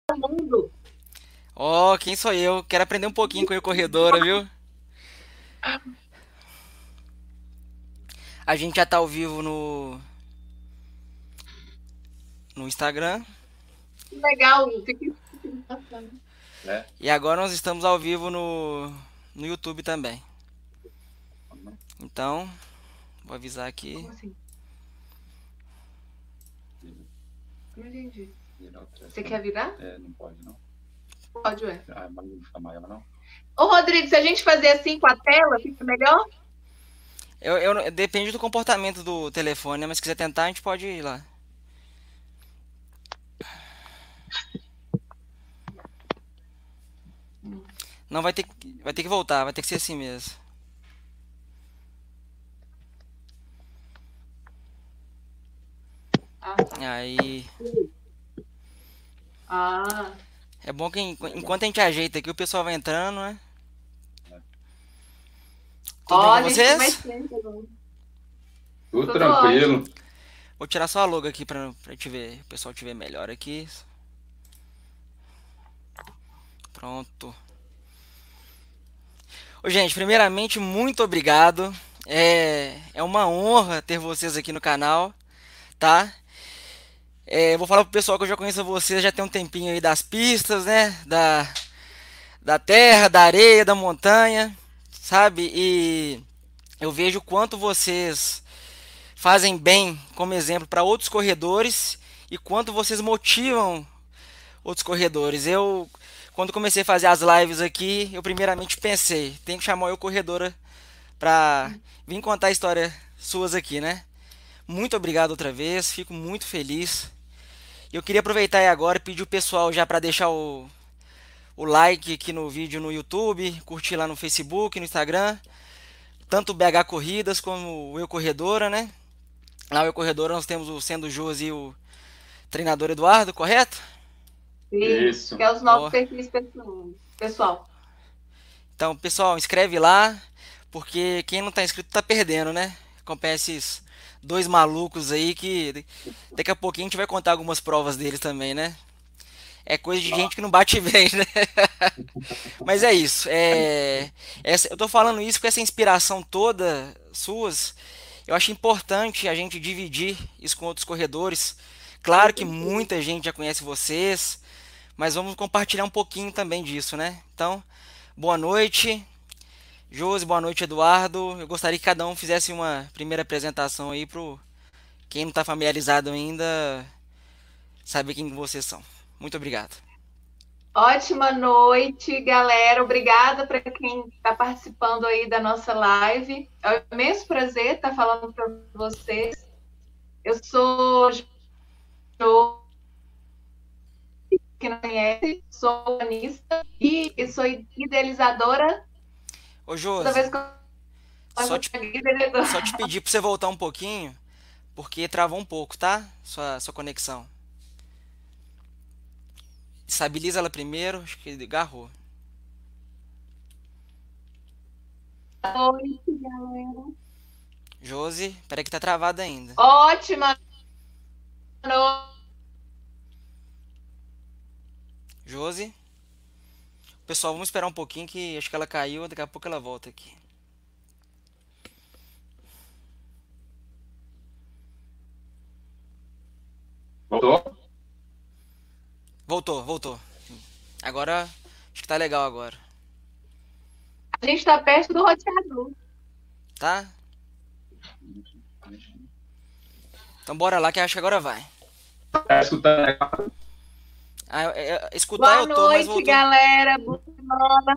mundo. Ó, quem sou eu? Quero aprender um pouquinho com a corredora, viu? A gente já tá ao vivo no Instagram Legal, fiquei pensando. e agora nós estamos ao vivo no YouTube também. Então, vou avisar aqui. Como assim? Não entendi. Você quer virar? Pode, ué. Ô, Rodrigo, se a gente fazer assim com a tela, fica melhor? Depende do comportamento do telefone, né? Mas se quiser tentar, a gente pode ir lá. Não, vai ter que voltar, vai ter que ser assim mesmo. Ah, tá. Aí, Ah, é bom que enquanto a gente ajeita aqui, o pessoal vai entrando, né? Tudo bem ó, com a gente ficou mais vocês? tempo agora. Tudo Tudo ótimo. tranquilo. Vou tirar só a logo aqui pra te ver, o pessoal te ver melhor aqui. Pronto. Ô, gente, primeiramente, muito obrigado. É uma honra ter vocês aqui no canal, tá? Vou falar pro pessoal que eu já conheço vocês, já tem um tempinho aí das pistas, né? Da terra, da areia, da montanha, sabe? E eu vejo o quanto vocês fazem bem como exemplo para outros corredores e quanto vocês motivam outros corredores. Quando comecei a fazer as lives aqui, eu primeiramente pensei, tem que chamar eu corredora para vir contar a história suas aqui, né? Muito obrigado outra vez, fico muito feliz. Eu queria aproveitar aí agora e pedir o pessoal já para deixar o like aqui no vídeo no YouTube, curtir lá no Facebook, no Instagram, tanto o BH Corridas como o Eu Corredora, né? Lá o Eu Corredora nós temos o Sendo Jus e o treinador Eduardo, correto? Sim, que Isso. é os nossos Ó, perfis pessoal. então, pessoal, inscreve lá, porque quem não tá inscrito tá perdendo, né? Acompanha esses dois malucos aí que daqui a pouquinho a gente vai contar algumas provas deles também, né? É coisa de gente que não bate bem, né? Mas é isso. Eu tô falando isso com essa inspiração toda suas. Eu acho importante a gente dividir isso com outros corredores. Com Claro que certeza. muita gente já conhece vocês, mas vamos compartilhar um pouquinho também disso, né? Então, boa noite, Josi, boa noite, Eduardo. Eu gostaria que cada um fizesse uma primeira apresentação aí pro quem não está familiarizado ainda saber quem vocês são. Muito obrigado. Ótima noite, galera. Obrigada para quem está participando aí da nossa live. É um imenso prazer estar falando para vocês. Eu sou Jo, que não conhece, sou humanista e sou idealizadora. Ô Toda Josi, vez que eu só faço te, só te idealizadora. pedir para você voltar um pouquinho, porque travou um pouco, tá? Sua conexão. Estabiliza ela primeiro, acho que agarrou. Oi, galera. Josi, peraí que tá travado ainda. Ótima noite. Josi, pessoal, vamos esperar um pouquinho que acho que ela caiu, daqui a pouco ela volta aqui. Voltou? Voltou, voltou. Agora, acho que tá legal agora. A gente está perto do roteador. Tá? Então bora lá que acho que agora vai. Tá escutando? Escutar Boa eu tô, mas noite, voltou. galera. Boa semana.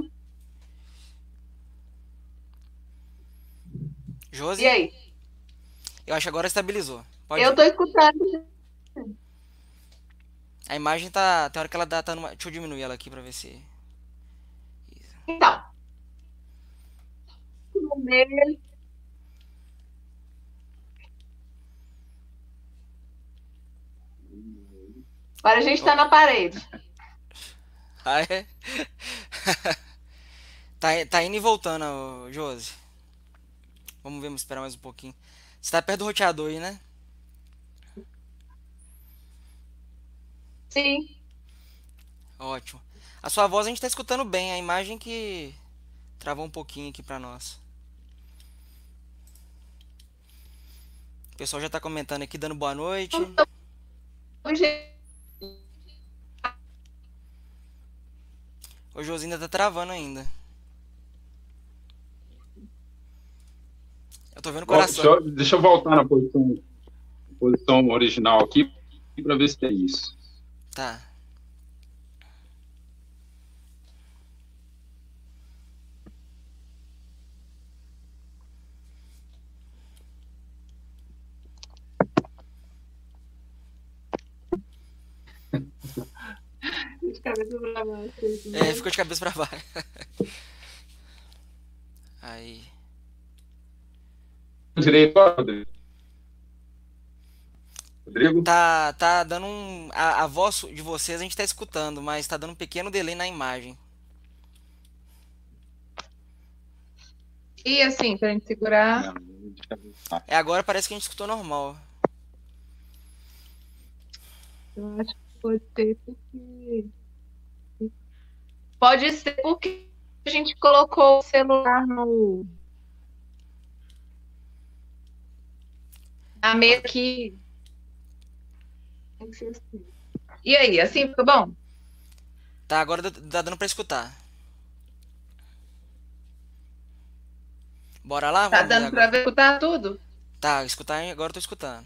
E Josi, aí? eu acho que agora estabilizou. Pode Eu ir. estou escutando. A imagem tá. Tem hora que ela tá numa. Deixa eu diminuir ela aqui pra ver se. Então, primeiro, agora a gente Ó, está na parede. ah, é? Tá indo e voltando, ô, Josi. Vamos ver, vamos esperar mais um pouquinho. Você tá perto do roteador aí, né? Sim. Ótimo. A sua voz a gente tá escutando bem, a imagem que travou um pouquinho aqui pra nós. O pessoal já tá comentando aqui, dando boa noite. Hoje, O Josi ainda tá travando ainda. Eu tô vendo o coração. Deixa eu voltar na posição original aqui para ver se tem isso. Tá. de cabeça pra baixo. É, ficou de cabeça pra baixo. Aí. Direito, Rodrigo? Tá dando um. A voz de vocês a gente tá escutando, mas tá dando um pequeno delay na imagem. E assim, pra gente segurar. É, agora parece que a gente escutou normal. Eu acho que pode ser porque. Pode ser porque a gente colocou o celular no. Na mesa aqui. Tem que ser assim. E aí, assim ficou bom? Tá, agora tá dando pra escutar. Bora lá? Tá Vamos ver dando pra agora. escutar tudo? Tá, escutar, agora eu tô escutando.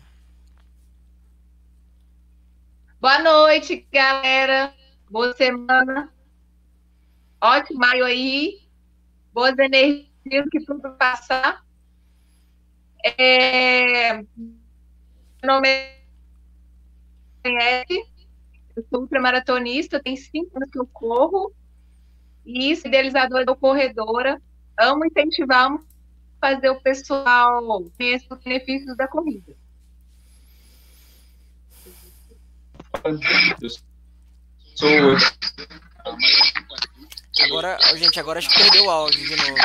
Boa noite, galera. Boa semana. Ótimo maio aí. Boas energias que tudo passar. Meu nome é Ed. Eu sou ultramaratonista, tem 5 anos que eu corro. E sou idealizadora da corredora. Amo incentivar, amo fazer o pessoal conhecer os benefícios da corrida. Eu sou. Agora, gente, agora acho que perdeu o áudio de novo.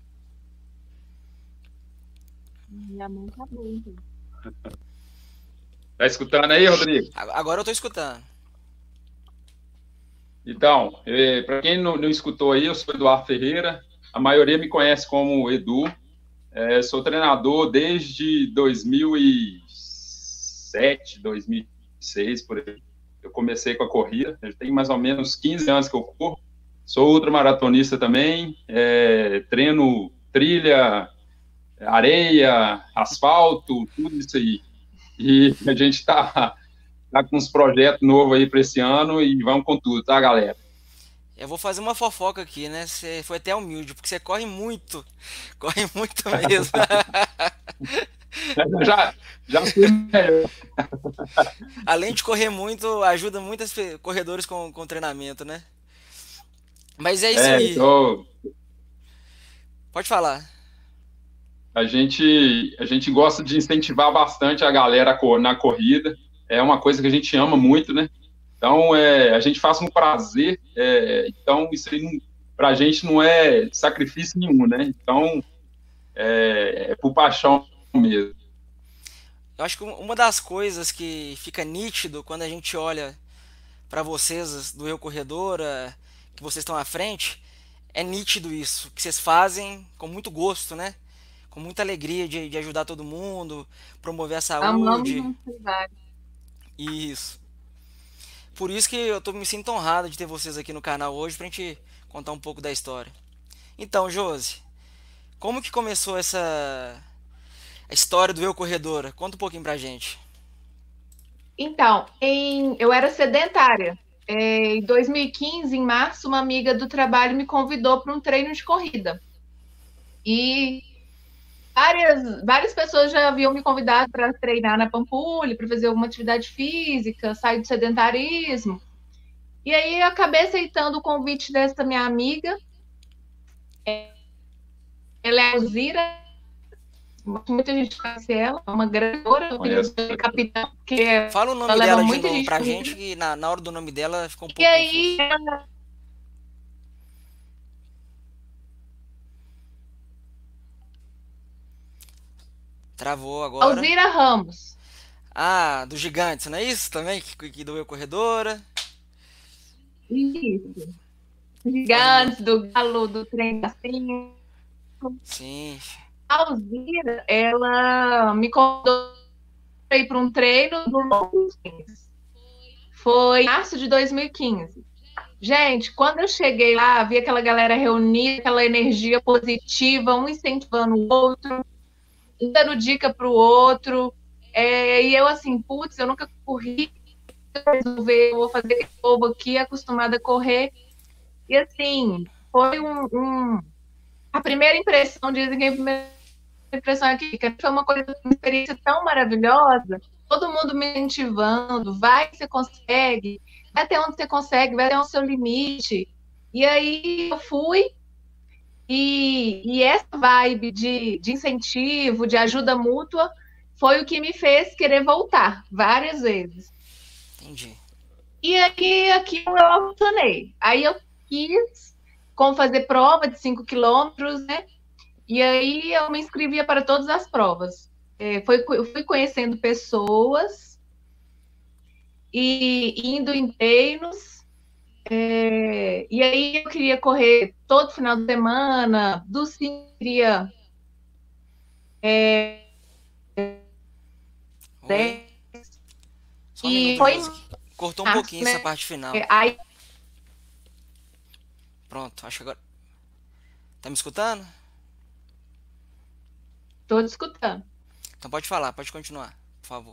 Minha mão tá boa, então. Tá escutando aí, Rodrigo? Agora eu tô escutando. Então, para quem não escutou aí, eu sou Eduardo Ferreira. A maioria me conhece como Edu. Sou treinador desde 2007, 2006, por aí. Eu comecei com a corrida. Eu tenho mais ou menos 15 anos que eu corro. Sou ultramaratonista também. Treino trilha, areia, asfalto, tudo isso aí. E a gente está com uns projetos novos aí para esse ano e vamos com tudo, tá, galera? Eu vou fazer uma fofoca aqui, né? Você foi até humilde, porque você corre muito. Corre muito mesmo. Já fui melhor. Além de correr muito, ajuda muitos corredores com treinamento, né? Mas é isso aí. Pode falar. A gente gosta de incentivar bastante a galera na corrida. É uma coisa que a gente ama muito, né? Então, a gente faz com prazer. Então, isso aí, pra gente, não é sacrifício nenhum, né? Então, por paixão mesmo. Eu acho que uma das coisas que fica nítido quando a gente olha para vocês do Eu Corredora, que vocês estão à frente, é nítido isso, que vocês fazem com muito gosto, né? Com muita alegria de ajudar todo mundo, promover a Amamos saúde. nossa cidade. Isso. Por isso que eu me sinto honrado de ter vocês aqui no canal hoje pra gente contar um pouco da história. Então, Josi, como que começou a história do Eu Corredora? Conta um pouquinho pra gente. Então, eu era sedentária. Em 2015, em março, uma amiga do trabalho me convidou para um treino de corrida. E várias pessoas já haviam me convidado para treinar na Pampulha, para fazer alguma atividade física, sair do sedentarismo. E aí eu acabei aceitando o convite dessa minha amiga. Ela é a Alzira. Muita gente conhece ela, é uma grandora, capitão, que fala o nome ela dela leva de muita novo gente pra comigo. gente, que na hora do nome dela ficou um E pouco aí, confuso. Travou agora. Alzira Ramos. Ah, do Gigantes, não é isso também? Que doeu corredora. Isso. Gigantes, do Galo, do Trem assim. Sim. A Alzira, ela me convidou para ir para um treino do Longos. Foi em março de 2015. Gente, quando eu cheguei lá, vi aquela galera reunida, aquela energia positiva, um incentivando o outro, um dando dica para o outro. E eu assim, putz, eu nunca corri, eu vou fazer esse povo aqui, acostumada a correr. E assim, foi a primeira impressão, dizem que a primeira impressão aqui, que foi uma experiência tão maravilhosa, todo mundo me incentivando, vai que você consegue, vai até onde você consegue, vai até o seu limite. E aí eu fui, e essa vibe de incentivo, de ajuda mútua, foi o que me fez querer voltar várias vezes. Entendi. E aí aqui eu apaixonei. Aí eu quis como fazer prova de 5 quilômetros, né? E aí eu me inscrevia para todas as provas. Eu fui conhecendo pessoas e indo em treinos. E aí eu queria correr todo final de semana, do 5 queria. Só um minuto, foi Josi. Cortou um pouquinho, né? Essa parte final. Aí... Pronto, acho que agora. Tá me escutando? Estou te escutando. Então pode falar, pode continuar, por favor.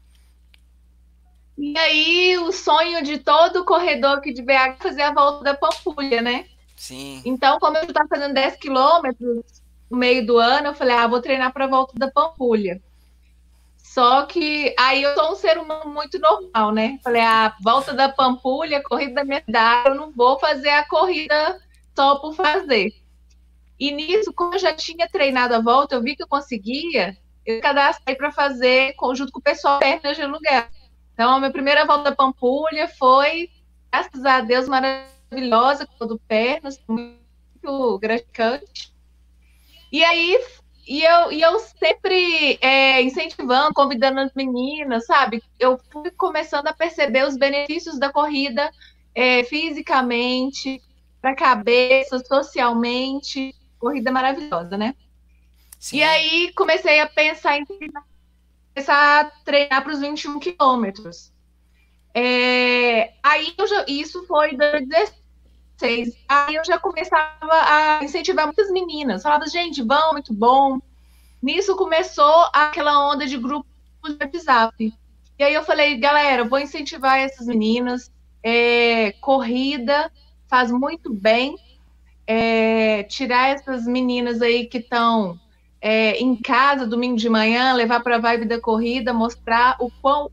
E aí, o sonho de todo corredor aqui de BH é fazer a volta da Pampulha, né? Sim. Então, como eu estava fazendo 10 quilômetros no meio do ano, eu falei, vou treinar para a volta da Pampulha. Só que aí eu sou um ser humano muito normal, né? Falei, volta da Pampulha, corrida da minha cidade, eu não vou fazer a corrida só por fazer. E nisso, como eu já tinha treinado a volta, eu vi que eu conseguia, eu cadastrei para fazer junto com o pessoal pernas de aluguel. Então, a minha primeira volta da Pampulha foi, graças a Deus, maravilhosa, com todo pernas, muito gratificante. E aí, eu sempre incentivando, convidando as meninas, sabe? Eu fui começando a perceber os benefícios da corrida fisicamente, para a cabeça, socialmente. Corrida maravilhosa, né? Sim. E aí, comecei a pensar em começar a treinar para os 21 quilômetros. Aí, isso foi em 2016. Aí eu já começava a incentivar muitas meninas. Falava, gente, vão, muito bom. Nisso começou aquela onda de grupos de WhatsApp. E aí eu falei, galera, vou incentivar essas meninas. Corrida faz muito bem. Tirar essas meninas aí que estão em casa, domingo de manhã, levar para a vibe da corrida, mostrar o quão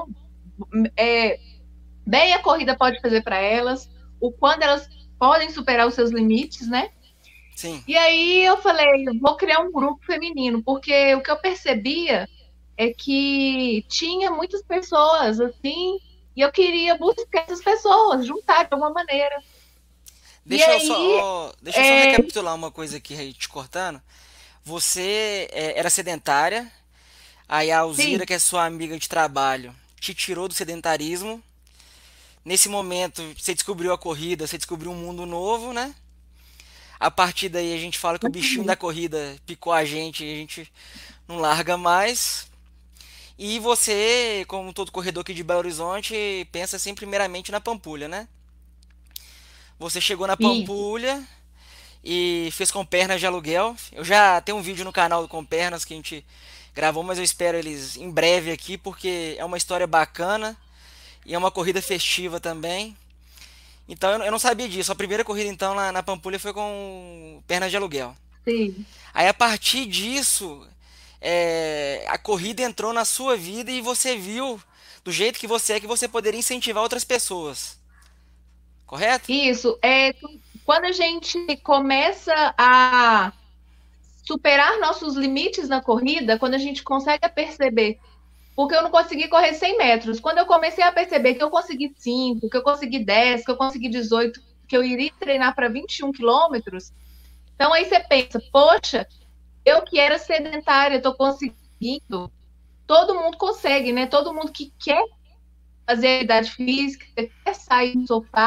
bem a corrida pode fazer para elas, o quanto elas podem superar os seus limites, né? Sim. E aí eu falei, vou criar um grupo feminino, porque o que eu percebia é que tinha muitas pessoas assim, e eu queria buscar essas pessoas, juntar de alguma maneira. Deixa eu só recapitular uma coisa aqui, aí, te cortando. Você era sedentária, aí a Alzira, que é sua amiga de trabalho, te tirou do sedentarismo. Nesse momento, você descobriu a corrida, você descobriu um mundo novo, né? A partir daí a gente fala que o bichinho da corrida picou a gente e a gente não larga mais. E você, como todo corredor aqui de Belo Horizonte, pensa sempre primeiramente na Pampulha, né? Você chegou na Pampulha e fez com pernas de aluguel. Eu já tenho um vídeo no canal do Com Pernas que a gente gravou, mas eu espero eles em breve aqui, porque é uma história bacana e é uma corrida festiva também. Então eu não sabia disso. A primeira corrida então na Pampulha foi com pernas de aluguel. Sim. Aí a partir disso, a corrida entrou na sua vida e você viu do jeito que você poderia incentivar outras pessoas. Correto? Isso. Quando a gente começa a superar nossos limites na corrida, quando a gente consegue perceber, porque eu não consegui correr 100 metros, quando eu comecei a perceber que eu consegui 5, que eu consegui 10, que eu consegui 18, que eu iria treinar para 21 quilômetros, então aí você pensa, poxa, eu que era sedentária, estou conseguindo. Todo mundo consegue, né? Todo mundo que quer fazer atividade física, quer sair do sofá,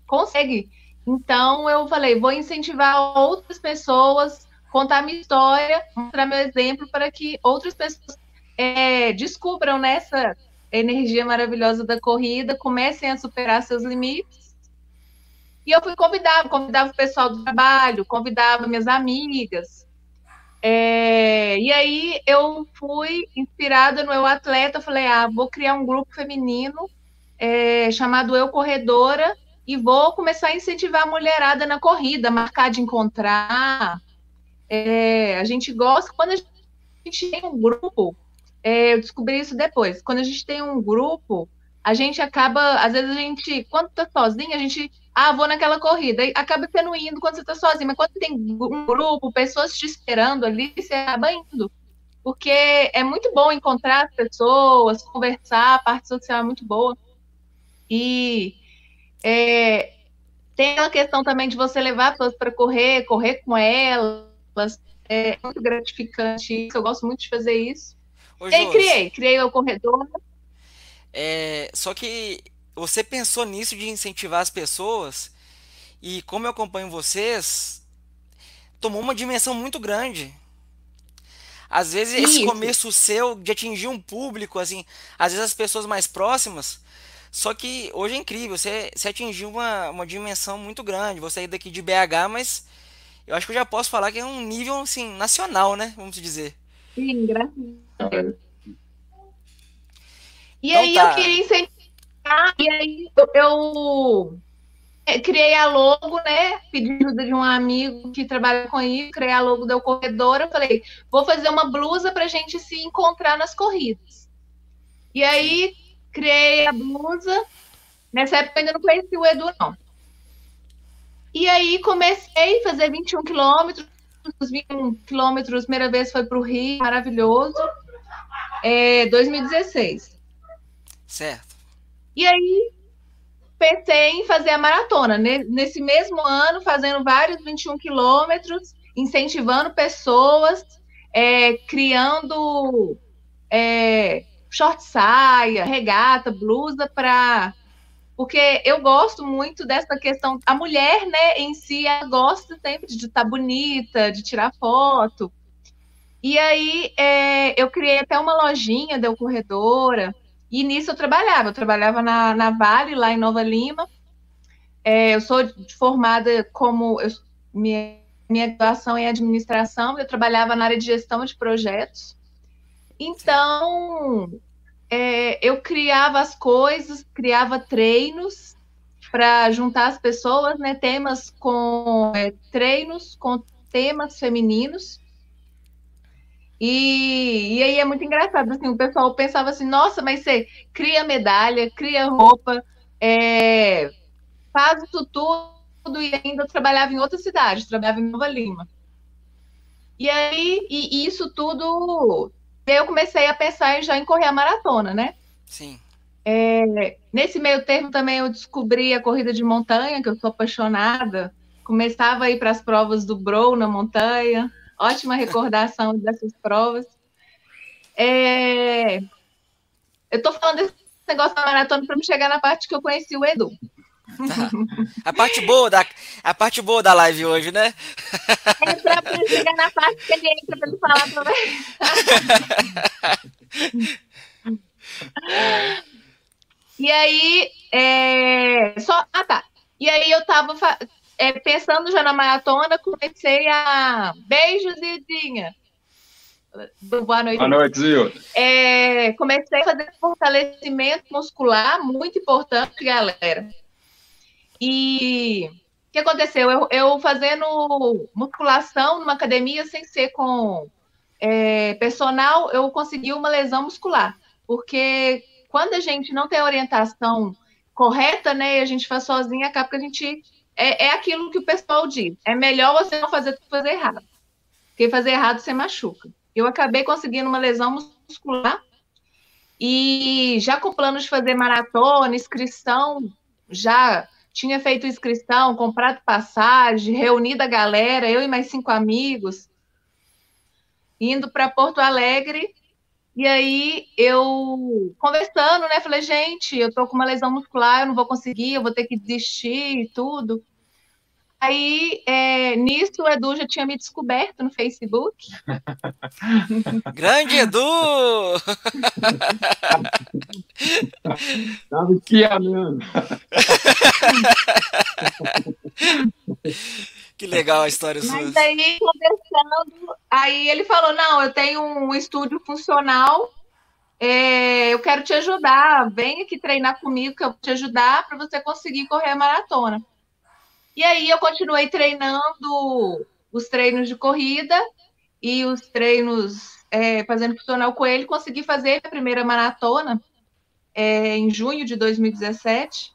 consegue. Então, eu falei, vou incentivar outras pessoas, contar minha história, mostrar meu exemplo para que outras pessoas descubram nessa energia maravilhosa da corrida, comecem a superar seus limites. E eu convidava o pessoal do trabalho, convidava minhas amigas. E aí eu fui inspirada no Eu Atleta, falei, vou criar um grupo feminino chamado Eu Corredora, e vou começar a incentivar a mulherada na corrida, marcar de encontrar. A gente gosta, quando a gente tem um grupo, eu descobri isso depois, quando a gente tem um grupo, a gente acaba, às vezes a gente, quando tá sozinha, a gente, vou naquela corrida, e acaba sendo indo quando você tá sozinha, mas quando tem um grupo, pessoas te esperando ali, você acaba indo, porque é muito bom encontrar as pessoas, conversar, a parte social é muito boa. E tem aquela questão também de você levar pessoas para correr com elas. É muito gratificante isso. Eu gosto muito de fazer isso. Ô, E aí Josi, criei o corredor. só que você pensou nisso de incentivar as pessoas, e como eu acompanho vocês, tomou uma dimensão muito grande. Às vezes esse Isso. começo seu de atingir um público, assim, às vezes as pessoas mais próximas, só que hoje é incrível, você atingiu uma dimensão muito grande, você é daqui de BH, mas eu acho que eu já posso falar que é um nível, assim, nacional, né, vamos dizer. Sim, graças a Deus. E Então aí eu tá, queria incentivar, e aí eu criei a logo, né? Pedi ajuda de um amigo que trabalha com isso, criei a logo da corredora. Eu falei, vou fazer uma blusa para a gente se encontrar nas corridas. E sim, aí criei a blusa. Nessa época eu ainda não conheci o Edu, não. E aí comecei a fazer 21 quilômetros. Os 21 quilômetros, primeira vez foi para o Rio, maravilhoso. 2016. certo. E aí pensei em fazer a maratona. Nesse mesmo ano, fazendo vários 21 quilômetros, incentivando pessoas, criando short saia, regata, blusa para... Porque eu gosto muito dessa questão. A mulher, né, em si, ela gosta sempre de estar bonita, de tirar foto. E aí eu criei até uma lojinha da corredora. E nisso eu trabalhava na Vale, lá em Nova Lima. Eu sou formada como... minha graduação em administração, eu trabalhava na área de gestão de projetos. Então, eu criava as coisas, criava treinos para juntar as pessoas, né? Treinos com temas femininos. E aí é muito engraçado, assim, o pessoal pensava assim, nossa, mas você cria medalha, cria roupa, faz isso tudo, e ainda trabalhava em outra cidade, trabalhava em Nova Lima. E aí, e isso tudo, eu comecei a pensar já em correr a maratona, né? Sim. Nesse meio termo também eu descobri a corrida de montanha, que eu sou apaixonada. Começava a ir para as provas do Brow na montanha. Ótima recordação dessas provas. Eu tô falando desse negócio da maratona para me chegar na parte que eu conheci o Edu. Tá. A parte boa da live hoje, né? Para chegar na parte que ele entra para me falar para E aí, tá. E aí eu tava pensando já na maratona, comecei a... Beijos, Zidinha. Boa noite. Boa noite, Zilda. Comecei a fazer fortalecimento muscular, muito importante, galera. E o que aconteceu? Eu fazendo musculação numa academia sem ser com personal, eu consegui uma lesão muscular. Porque quando a gente não tem a orientação correta, né, e a gente faz sozinha, acaba que a gente... É aquilo que o pessoal diz. É melhor você não fazer do que fazer errado. Porque fazer errado você machuca. Eu acabei conseguindo uma lesão muscular e já com plano de fazer maratona, inscrição, já tinha feito inscrição, comprado passagem, reunido a galera, eu e mais 5 amigos, indo para Porto Alegre E aí eu conversando, né? Falei, gente, eu tô com uma lesão muscular, eu não vou conseguir, eu vou ter que desistir e tudo. Aí, nisso, o Edu já tinha me descoberto no Facebook. Grande Edu! Tava espiando. Que legal a história sua. Mas aí, conversando, aí ele falou, não, eu tenho um estúdio funcional, eu quero te ajudar, vem aqui treinar comigo que eu vou te ajudar para você conseguir correr a maratona. E aí eu continuei treinando os treinos de corrida e os treinos fazendo funcional com ele, consegui fazer a primeira maratona em junho de 2017.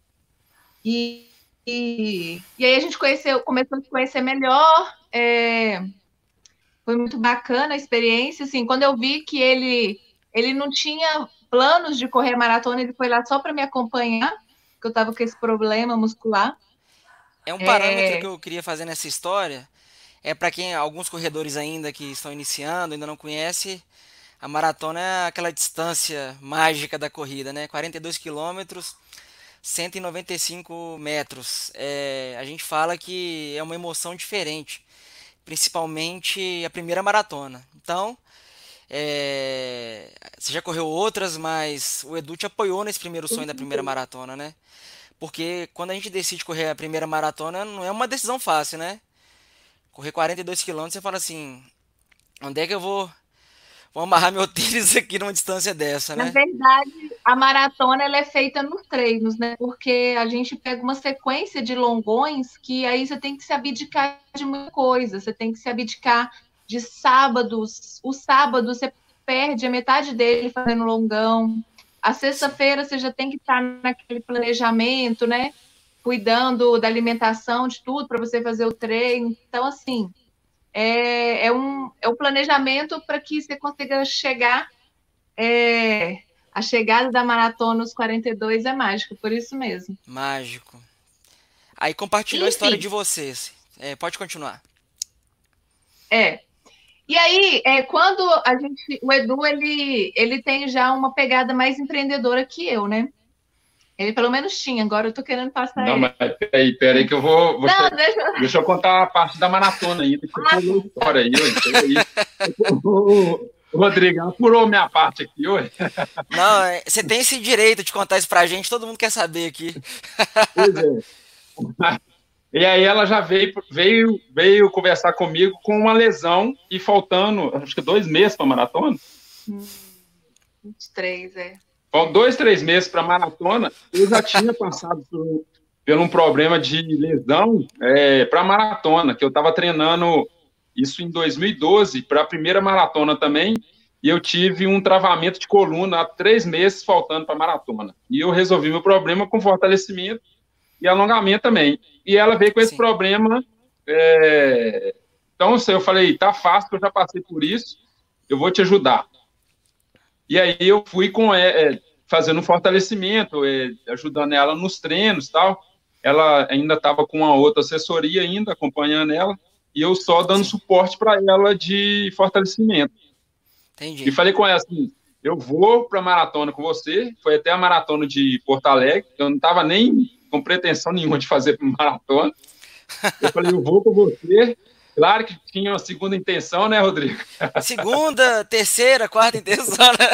E aí a gente começou a se conhecer melhor. Foi muito bacana a experiência. Assim, quando eu vi que ele não tinha planos de correr maratona, ele foi lá só para me acompanhar, que eu estava com esse problema muscular. É um parâmetro que eu queria fazer nessa história. Para quem, alguns corredores ainda que estão iniciando, ainda não conhece, a maratona é aquela distância mágica da corrida, né? 42 quilômetros, 195 metros. A gente fala que é uma emoção diferente, principalmente a primeira maratona. Então, você já correu outras, mas o Edu te apoiou nesse primeiro sonho da primeira maratona, né? Porque quando a gente decide correr a primeira maratona, não é uma decisão fácil, né? Correr 42 quilômetros, você fala assim, onde é que eu vou amarrar meu tênis aqui numa distância dessa, né? Na verdade, a maratona ela é feita nos treinos, né? Porque a gente pega uma sequência de longões que aí você tem que se abdicar de muita coisa. Você tem que se abdicar de sábados. O sábado você perde a metade dele fazendo longão. A sexta-feira você já tem que estar naquele planejamento, né? Cuidando da alimentação, de tudo, para você fazer o treino. Então, assim, é um planejamento para que você consiga chegar. A chegada da maratona nos 42 é mágico, por isso mesmo. Mágico. Aí compartilhou a história de vocês. Pode continuar. E aí, quando o Edu, ele tem já uma pegada mais empreendedora que eu, né? Ele pelo menos tinha, agora eu tô querendo passar Não, ele. mas peraí que eu vou... Não, deixa eu contar a parte da maratona ainda, que você falou história aí. Rodrigo, ela furou minha parte aqui hoje. Não, você tem esse direito de contar isso pra gente, todo mundo quer saber aqui. Pois é. E aí ela já veio conversar comigo com uma lesão e faltando, acho que 2 meses para maratona. 23, Faltam 2, 3 meses para maratona. Eu já tinha passado por um problema de lesão para maratona, que eu estava treinando isso em 2012 para a primeira maratona também, e eu tive um travamento de coluna há 3 meses faltando para maratona. E eu resolvi meu problema com fortalecimento e alongamento também. E ela veio com esse problema. Então, eu falei, tá fácil, eu já passei por isso, eu vou te ajudar. E aí eu fui fazendo um fortalecimento, ajudando ela nos treinos e tal. Ela ainda estava com uma outra assessoria ainda, acompanhando ela, e eu só dando suporte para ela de fortalecimento. Entendi. E falei com ela assim, eu vou para a maratona com você, foi até a maratona de Porto Alegre, eu não estava nem com pretensão nenhuma de fazer maratona. Eu falei, eu vou com você. Claro que tinha uma segunda intenção, né, Rodrigo? Segunda, terceira, quarta intenção, né?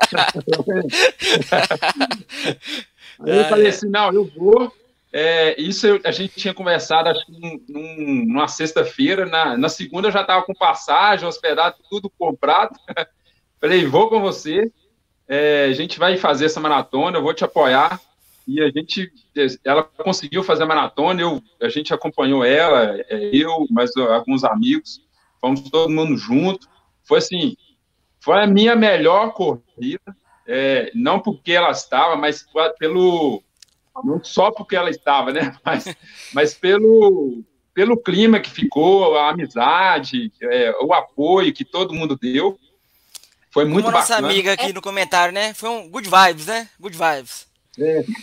Aí eu falei assim, não, eu vou. Isso a gente tinha conversado, acho que numa sexta-feira. Na segunda eu já estava com passagem, hospedado, tudo comprado. Falei, vou com você. A gente vai fazer essa maratona, eu vou te apoiar. E ela conseguiu fazer a maratona, a gente acompanhou ela, eu, mais alguns amigos, fomos todo mundo junto. Foi assim, foi a minha melhor corrida, não porque ela estava, mas não só porque ela estava, né? Mas pelo clima que ficou, a amizade, o apoio que todo mundo deu. Foi muito bacana. Como a nossa amiga aqui no comentário, né? Foi um good vibes, né? Good vibes.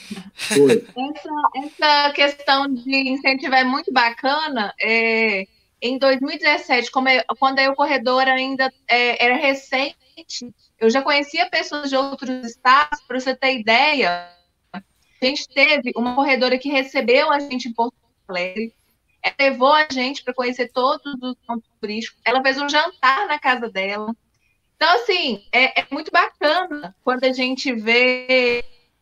Foi. Essa questão de incentivar é muito bacana. em 2017, quando o corredor ainda era recente, eu já conhecia pessoas de outros estados. Para você ter ideia, a gente teve uma corredora que recebeu a gente em Porto Alegre, ela levou a gente para conhecer todos os pontos turísticos, ela fez um jantar na casa dela. Então, assim, é muito bacana quando a gente vê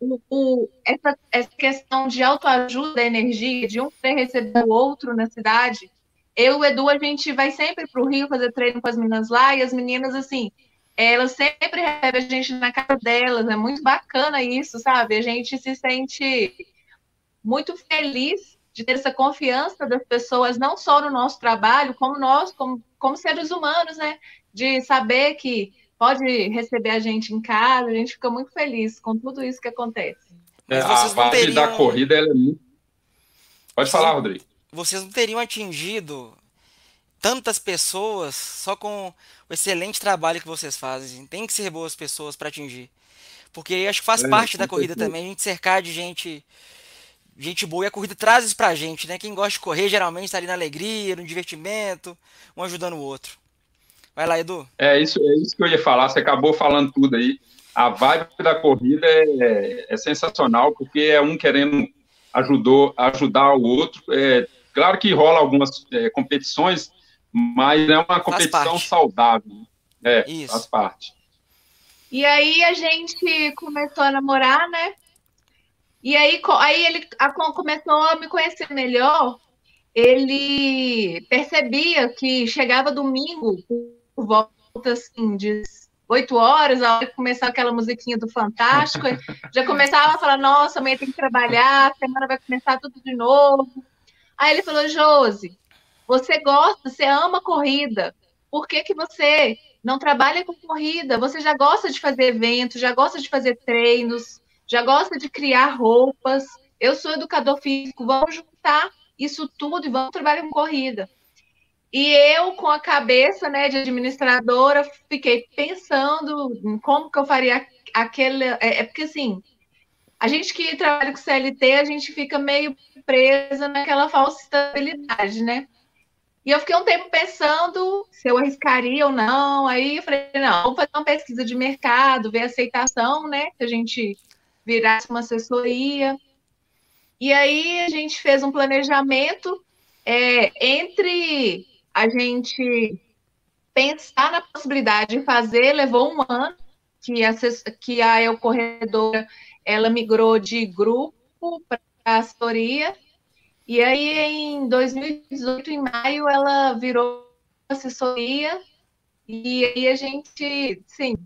essa questão de autoajuda da energia, de um querer receber o outro na cidade. Eu e o Edu, a gente vai sempre para o Rio fazer treino com as meninas lá, e as meninas, assim, elas sempre recebem a gente na casa delas, é muito bacana isso, sabe? A gente se sente muito feliz de ter essa confiança das pessoas, não só no nosso trabalho, como nós, como seres humanos, né? De saber que pode receber a gente em casa, a gente fica muito feliz com tudo isso que acontece. Mas A vocês não vibe teriam... da corrida, ela é muito... Pode falar, Rodrigo. Vocês não teriam atingido tantas pessoas só com o excelente trabalho que vocês fazem. Tem que ser boas pessoas para atingir. Porque acho que faz parte da corrida também, a gente cercar de gente boa, e a corrida traz isso pra gente, né? Quem gosta de correr geralmente está ali na alegria, no divertimento, um ajudando o outro. Vai lá, Edu. É isso que eu ia falar, você acabou falando tudo aí. A vibe da corrida é sensacional, porque é um querendo ajudar o outro. Claro que rola algumas competições, mas é uma competição saudável. Isso. Faz parte. E aí a gente começou a namorar, né? E aí ele começou a me conhecer melhor. Ele percebia que chegava domingo, por volta assim, de 8 horas, a hora que começava aquela musiquinha do Fantástico, já começava a falar, nossa, amanhã tem que trabalhar, a semana vai começar tudo de novo. Aí ele falou, Josi, você ama corrida, por que você não trabalha com corrida? Você já gosta de fazer eventos, já gosta de fazer treinos, já gosta de criar roupas, eu sou educador físico, vamos juntar isso tudo e vamos trabalhar com corrida. E eu, com a cabeça, né, de administradora, fiquei pensando em como que eu faria aquele... porque, assim, a gente que trabalha com CLT, a gente fica meio presa naquela falsa estabilidade, né? E eu fiquei um tempo pensando se eu arriscaria ou não. Aí eu falei, não, vamos fazer uma pesquisa de mercado, ver a aceitação, né? Que a gente virasse uma assessoria. E aí a gente fez um planejamento entre a gente pensar na possibilidade de fazer, levou um ano, que a Eu Corredora, ela migrou de grupo para assessoria. E aí, em 2018, em maio, ela virou assessoria, e aí a gente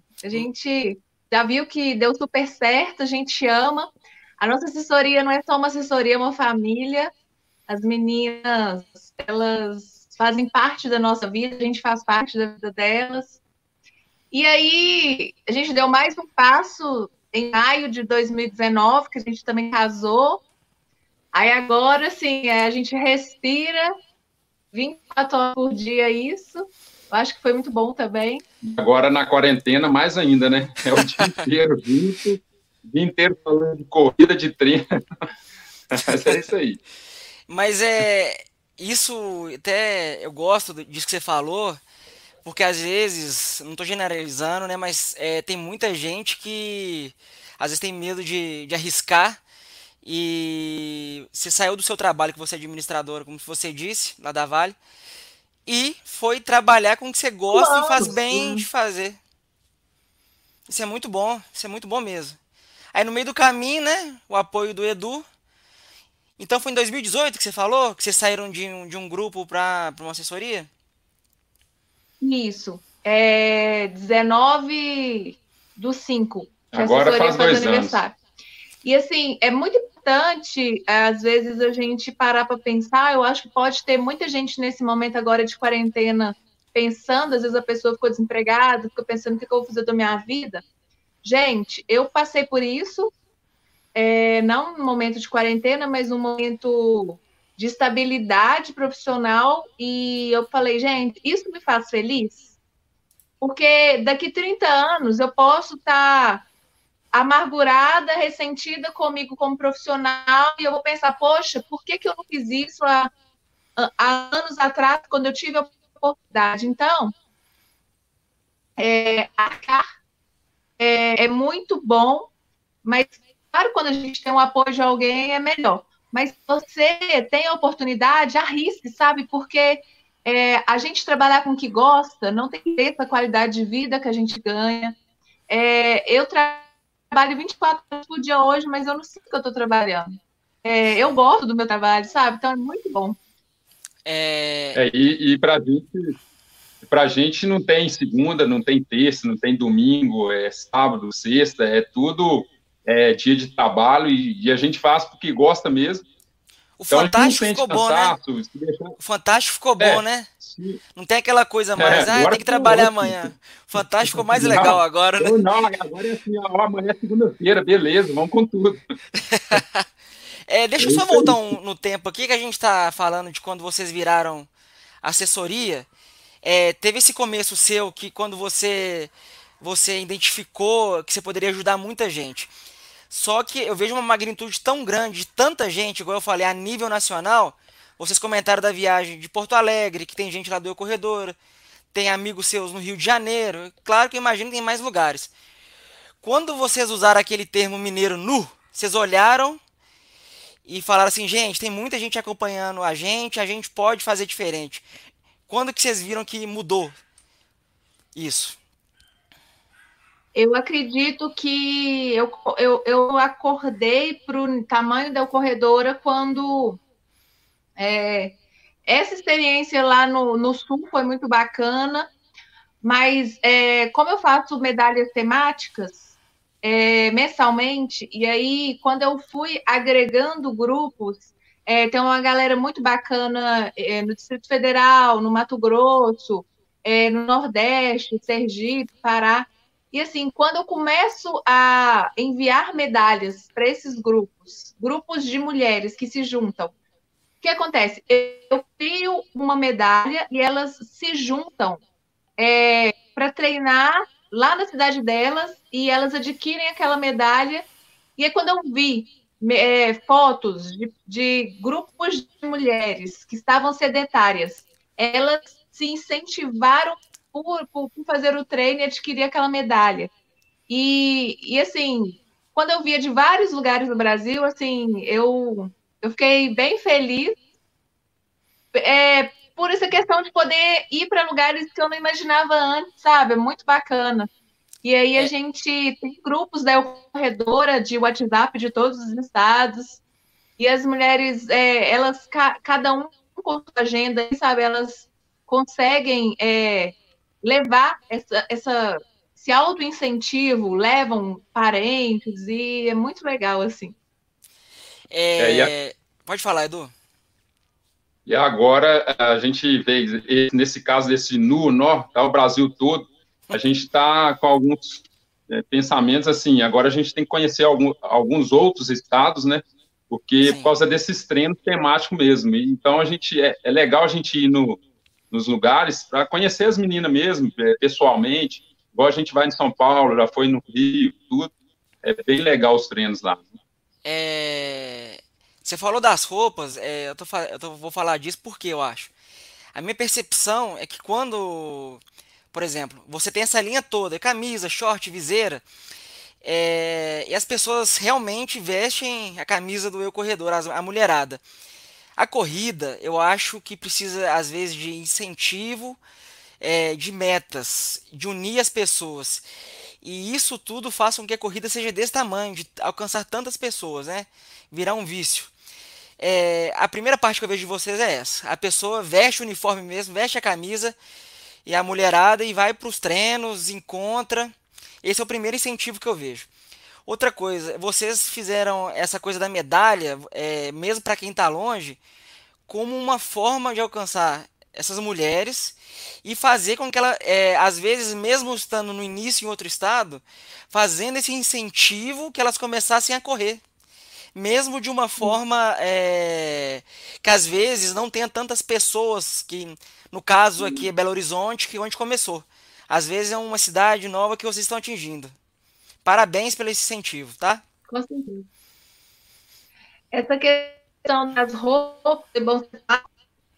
já viu que deu super certo, a gente ama. A nossa assessoria não é só uma assessoria, é uma família. As meninas, elas fazem parte da nossa vida, a gente faz parte da vida delas. E aí, a gente deu mais um passo em maio de 2019, que a gente também casou. Aí agora, assim, a gente respira 24 horas por dia isso. Eu acho que foi muito bom também. Agora, na quarentena, mais ainda, né? É o dia inteiro junto, o dia inteiro falando de corrida, de treino. Mas é isso aí. Mas isso até eu gosto disso que você falou, porque às vezes, não estou generalizando, né? Mas tem muita gente que às vezes tem medo de arriscar. E você saiu do seu trabalho, que você é administradora, como você disse, lá da Vale, e foi trabalhar com o que você gosta e faz bem de fazer. Isso é muito bom mesmo. Aí no meio do caminho, né, o apoio do Edu. Então foi em 2018 que você falou, que vocês saíram de um grupo para uma assessoria? Isso. 19/5. Agora faz 2 anos. E assim, é muito importante, às vezes, a gente parar para pensar. Eu acho que pode ter muita gente nesse momento agora de quarentena pensando, às vezes a pessoa ficou desempregada, fica pensando o que eu vou fazer da minha vida. Gente, eu passei por isso, não no momento de quarentena, mas no momento de estabilidade profissional, e eu falei, gente, isso me faz feliz? Porque daqui 30 anos eu posso estar amargurada, ressentida comigo como profissional, e eu vou pensar, poxa, por que eu não fiz isso há há anos atrás, quando eu tive a oportunidade. Então, arcar é muito bom, mas, claro, quando a gente tem o apoio de alguém, é melhor. Mas se você tem a oportunidade, arrisque, sabe? Porque a gente trabalhar com o que gosta, não tem preço a qualidade de vida que a gente ganha. Eu trabalho 24 horas por dia hoje, mas eu não sinto que eu estou trabalhando. Eu gosto do meu trabalho, sabe? Então é muito bom. E pra gente não tem segunda, não tem terça, não tem domingo, é sábado, sexta, é tudo dia de trabalho e a gente faz porque gosta mesmo. O Então a gente não Fantástico sente ficou bom, né? cansaço. O Fantástico ficou bom, né? Sim. Não tem aquela coisa mais, Agora tem que ficou trabalhar ótimo. amanhã. O Fantástico ficou mais legal agora, né? Não, agora é assim, amanhã é segunda-feira, beleza, vamos com tudo. Deixa eu só voltar no tempo aqui, que a gente tá falando de quando vocês viraram assessoria. Teve esse começo seu que quando você identificou que você poderia ajudar muita gente. Só que eu vejo uma magnitude tão grande, de tanta gente, igual eu falei, a nível nacional. Vocês comentaram da viagem de Porto Alegre, que tem gente lá do Eu Corredor, tem amigos seus no Rio de Janeiro. Claro que eu imagino que tem mais lugares. Quando vocês usaram aquele termo mineiro nu, vocês olharam e falaram assim, gente, tem muita gente acompanhando a gente pode fazer diferente. Quando que vocês viram que mudou isso? Eu acredito que eu acordei para o tamanho da corredora quando essa experiência lá no Sul foi muito bacana, mas como eu faço medalhas temáticas mensalmente, e aí quando eu fui agregando grupos, tem uma galera muito bacana no Distrito Federal, no Mato Grosso, no Nordeste, Sergipe, Pará. E assim, quando eu começo a enviar medalhas para esses grupos de mulheres que se juntam, o que acontece? Eu crio uma medalha e elas se juntam para treinar lá na cidade delas e elas adquirem aquela medalha. E aí, quando eu vi fotos de grupos de mulheres que estavam sedentárias, elas se incentivaram por fazer o treino e adquirir aquela medalha. E assim, quando eu via de vários lugares do Brasil, assim, eu fiquei bem feliz por essa questão de poder ir para lugares que eu não imaginava antes, sabe? É muito bacana. E aí a gente tem grupos da corredora de WhatsApp de todos os estados. E as mulheres, elas, cada um com sua agenda, sabe? Elas conseguem levar esse auto-incentivo, levam parentes, e é muito legal, assim. Pode falar, Edu. E agora a gente vê, nesse caso desse nó, tá o Brasil todo, a gente está com alguns pensamentos assim, agora a gente tem que conhecer alguns outros estados, né? Porque por causa desses treinos temáticos mesmo. Então a gente é legal a gente ir nos lugares para conhecer as meninas mesmo, pessoalmente. Igual a gente vai em São Paulo, já foi no Rio, tudo. É bem legal os treinos lá. Você falou das roupas, vou falar disso porque eu acho. A minha percepção é que quando, por exemplo, você tem essa linha toda, camisa, short, viseira, e as pessoas realmente vestem a camisa do Eu Corredor, a mulherada. A corrida, eu acho que precisa, às vezes, de incentivo, de metas, de unir as pessoas. E isso tudo faz com que a corrida seja desse tamanho, de alcançar tantas pessoas, né? Virar um vício. A primeira parte que eu vejo de vocês é essa. A pessoa veste o uniforme mesmo, veste a camisa, e a mulherada e vai para os treinos, encontra. Esse é o primeiro incentivo que eu vejo. Outra coisa, vocês fizeram essa coisa da medalha, mesmo para quem está longe, como uma forma de alcançar essas mulheres e fazer com que ela, às vezes, mesmo estando no início em outro estado, fazendo esse incentivo que elas começassem a correr. Mesmo de uma forma que às vezes não tenha tantas pessoas, que no caso aqui é Belo Horizonte, que é onde começou. Às vezes é uma cidade nova que vocês estão atingindo. Parabéns pelo incentivo, tá? Com certeza. Essa questão das roupas,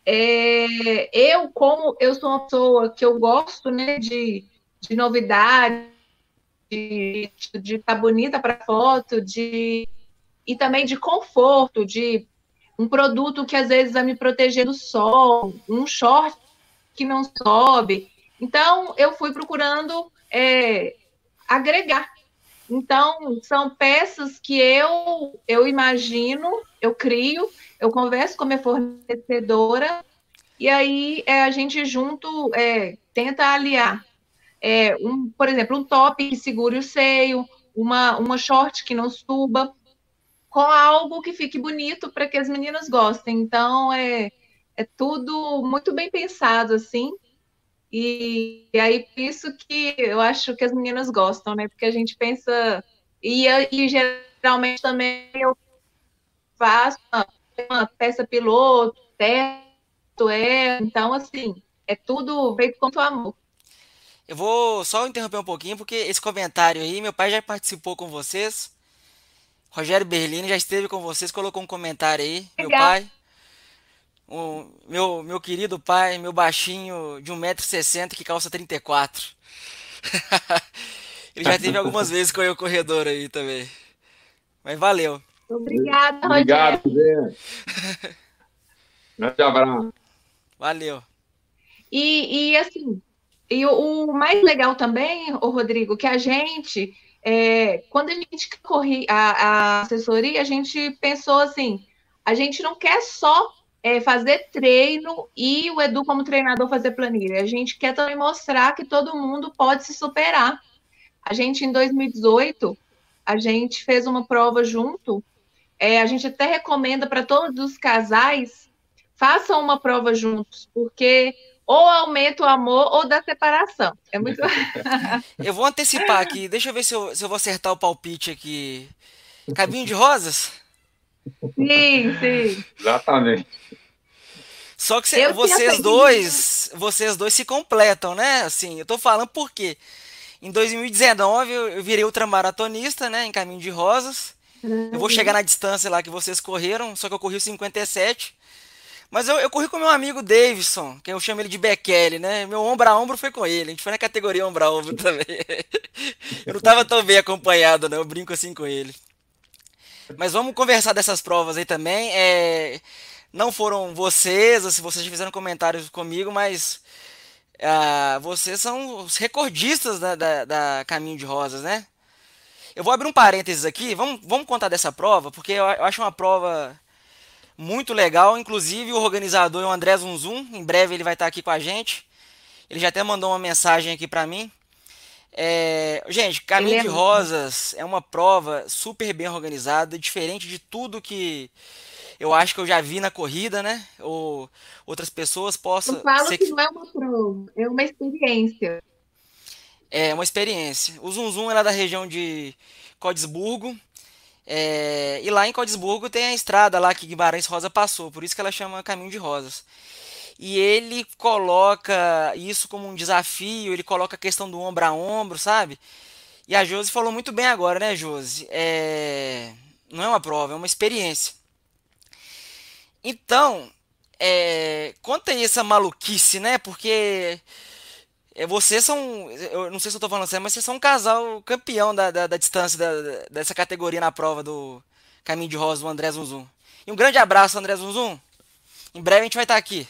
Como eu sou uma pessoa que eu gosto, né, de novidade, de estar bonita para foto, e também de conforto, de um produto que às vezes vai me proteger do sol, um short que não sobe. Então, eu fui procurando agregar. Então, são peças que eu imagino, eu crio, eu converso com a minha fornecedora, e aí a gente junto tenta aliar. Por exemplo, um top que segure o seio, uma short que não suba, com algo que fique bonito para que as meninas gostem. Então, é tudo muito bem pensado, assim. E aí, por isso que eu acho que as meninas gostam, né? Porque a gente pensa. E geralmente também eu faço uma peça piloto, teto, então, assim, é tudo feito com muito amor. Eu vou só interromper um pouquinho, porque esse comentário aí, meu pai já participou com vocês. Rogério Berlini já esteve com vocês, colocou um comentário aí. Meu Legal. pai, o meu querido pai, meu baixinho de 1,60 m que calça 34. Ele já teve algumas vezes com o corredor aí também. Mas valeu. Obrigada, Obrigado, Rogério. Zé. Grande abraço. Valeu. Assim, o mais legal também, o Rodrigo, que a gente, quando a gente corre a assessoria, a gente pensou assim, a gente não quer só fazer treino e o Edu como treinador fazer planilha, a gente quer também mostrar que todo mundo pode se superar. A gente, em 2018, a gente fez uma prova junto, a gente até recomenda para todos os casais, façam uma prova juntos, porque ou aumenta o amor ou dá separação. É muito. Eu vou antecipar aqui, deixa eu ver se eu vou acertar o palpite aqui. Caminho de Rosas? Sim, sim. Exatamente. Só que Eu tinha vocês dois se completam, né? Assim, eu tô falando porque em 2019 eu virei ultramaratonista, né, em Caminho de Rosas. Eu vou chegar na distância lá que vocês correram, só que eu corri o 57. Mas eu corri com meu amigo Davidson, que eu chamo ele de Bekele, né? Meu ombro a ombro foi com ele. A gente foi na categoria ombro a ombro também. Eu não tava tão bem acompanhado, né? Eu brinco assim com ele. Mas vamos conversar dessas provas aí também. Não foram vocês, ou se vocês já fizeram comentários comigo, mas vocês são os recordistas da Caminho de Rosas, né? Eu vou abrir um parênteses aqui. Vamos contar dessa prova, porque eu acho uma prova muito legal. Inclusive, o organizador é o André Zunzum. Em breve ele vai estar aqui com a gente. Ele já até mandou uma mensagem aqui para mim. Gente, Caminho de Rosas é uma prova super bem organizada, diferente de tudo que eu acho que eu já vi na corrida, né? Ou outras pessoas Eu possam falo ser que que não é uma prova, é uma experiência. é uma experiência. O Zunzum é lá da região de Codesburgo. E lá em Codesburgo tem a estrada lá que Guimarães Rosa passou, por isso que ela chama Caminho de Rosas. E ele coloca isso como um desafio, ele coloca a questão do ombro a ombro, sabe? E a Josi falou muito bem agora, né, Josi? Não é uma prova, é uma experiência. Então, conta aí essa maluquice, né? Porque vocês são, eu não sei se eu tô falando sério, mas vocês são um casal campeão da distância dessa categoria na prova do Caminho de Rosa, do André Zunzum. E um grande abraço, André Zunzum. Em breve a gente vai estar aqui.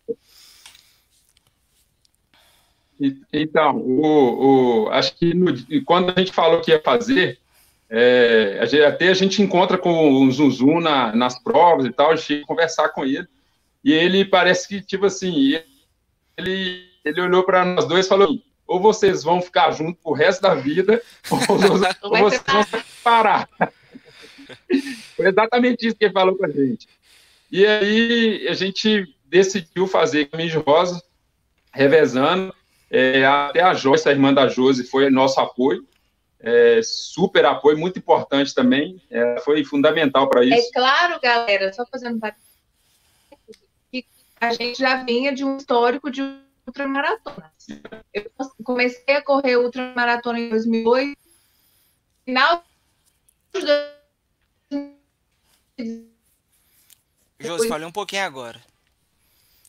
Então, acho que quando a gente falou que ia fazer, até a gente encontra com o Zunzum nas provas e tal, a gente chega a conversar com ele, e ele parece que, tipo assim, ele olhou para nós dois e falou: ou vocês vão ficar juntos pro resto da vida, ou vocês vão se separar. Foi exatamente isso que ele falou com a gente. E aí a gente decidiu fazer Caminho de Rosa, revezando. Até a Joyce, a irmã da Josi, foi nosso apoio. Super apoio, muito importante também. Foi fundamental para isso. É claro, galera, só fazendo que a gente já vinha de um histórico de ultramaratona. Eu comecei a correr ultramaratona em 2008, final de 2018. Josi, falei um pouquinho agora.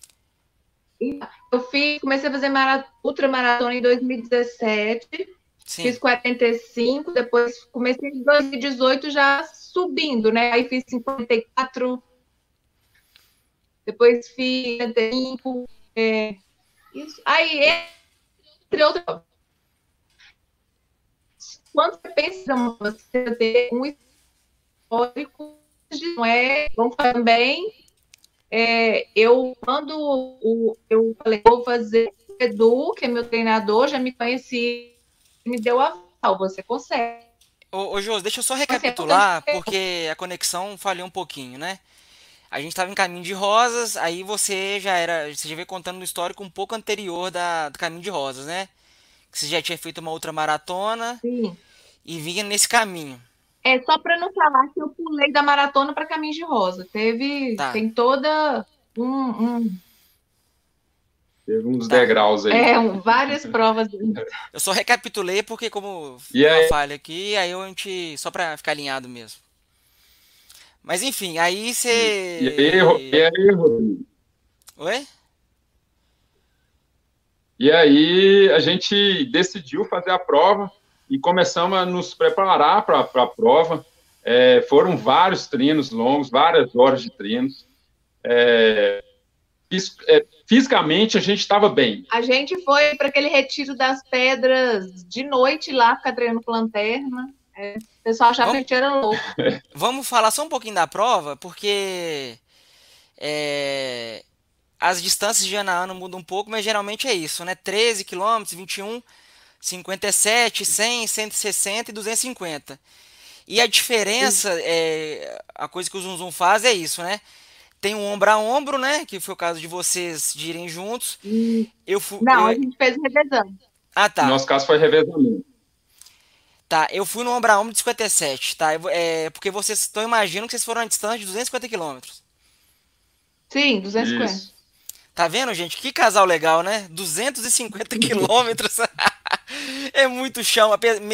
Comecei a fazer ultramaratona em 2017, Sim. fiz 45, depois comecei em 2018 já subindo, né? Aí fiz 54, depois fiz 55, isso. Aí, entre outras, quando você pensa em você ter um histórico, não é bom também. Eu falei, vou fazer, o Edu, que é meu treinador, já me conheci, me deu a aval, você consegue. Ô, Jô, deixa eu só recapitular, porque a conexão falhou um pouquinho, né? A gente estava em Caminho de Rosas, aí você já veio contando no histórico um pouco anterior do Caminho de Rosas, né? Que você já tinha feito uma outra maratona e vinha nesse caminho. Só para não falar que eu pulei da maratona para Caminho de Rosa. Tem toda Teve uns degraus aí. Várias provas. Eu só recapitulei porque como deu uma falha aqui, aí a gente só para ficar alinhado mesmo. Mas enfim, aí você... E aí, Rodrigo? Oi? E aí a gente decidiu fazer a prova e começamos a nos preparar para a prova. Foram vários treinos longos, várias horas de treinos. Fisicamente a gente estava bem. A gente foi para aquele retiro das pedras de noite lá, ficar treinando com lanterna. O pessoal achava que a gente era louco. Vamos falar só um pouquinho da prova, porque as distâncias de ano a ano mudam um pouco, mas geralmente é isso, né? 13 km, 21, 57, 100, 160 e 250. E a diferença, a coisa que o Zum Zum faz é isso, né? Tem um ombro a ombro, né? Que foi o caso de vocês de irem juntos. A gente fez revezando. Ah, tá. No nosso caso foi revezamento. Tá, eu fui no ombro a ombro de 57, tá? Porque vocês estão imaginando que vocês foram a distância de 250 km. Sim, 250. Isso. Tá vendo, gente? Que casal legal, né? 250 quilômetros. É muito chão.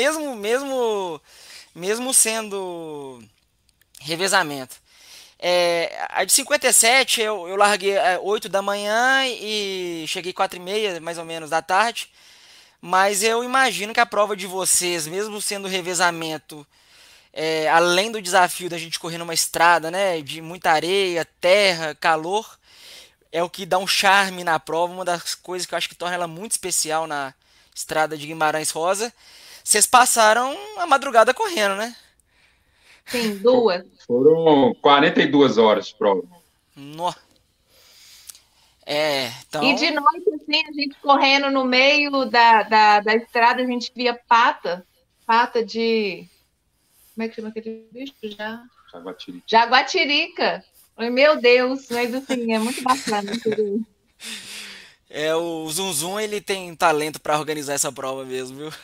Mesmo sendo revezamento. A de 57 eu larguei 8 da manhã e cheguei 4h30, mais ou menos, da tarde. Mas eu imagino que a prova de vocês, mesmo sendo revezamento, além do desafio da gente correr numa estrada, né, de muita areia, terra, calor, é o que dá um charme na prova, uma das coisas que eu acho que torna ela muito especial na estrada de Guimarães Rosa. Vocês passaram a madrugada correndo, né? Sim, 2. Foram 42 horas de prova. Nó. Então... E de noite, assim, a gente correndo no meio da estrada, a gente via pata de... Como é que chama aquele bicho? Jaguatirica. Meu Deus, mas assim, é muito bacana. O Zum Zum, ele tem talento para organizar essa prova mesmo, viu?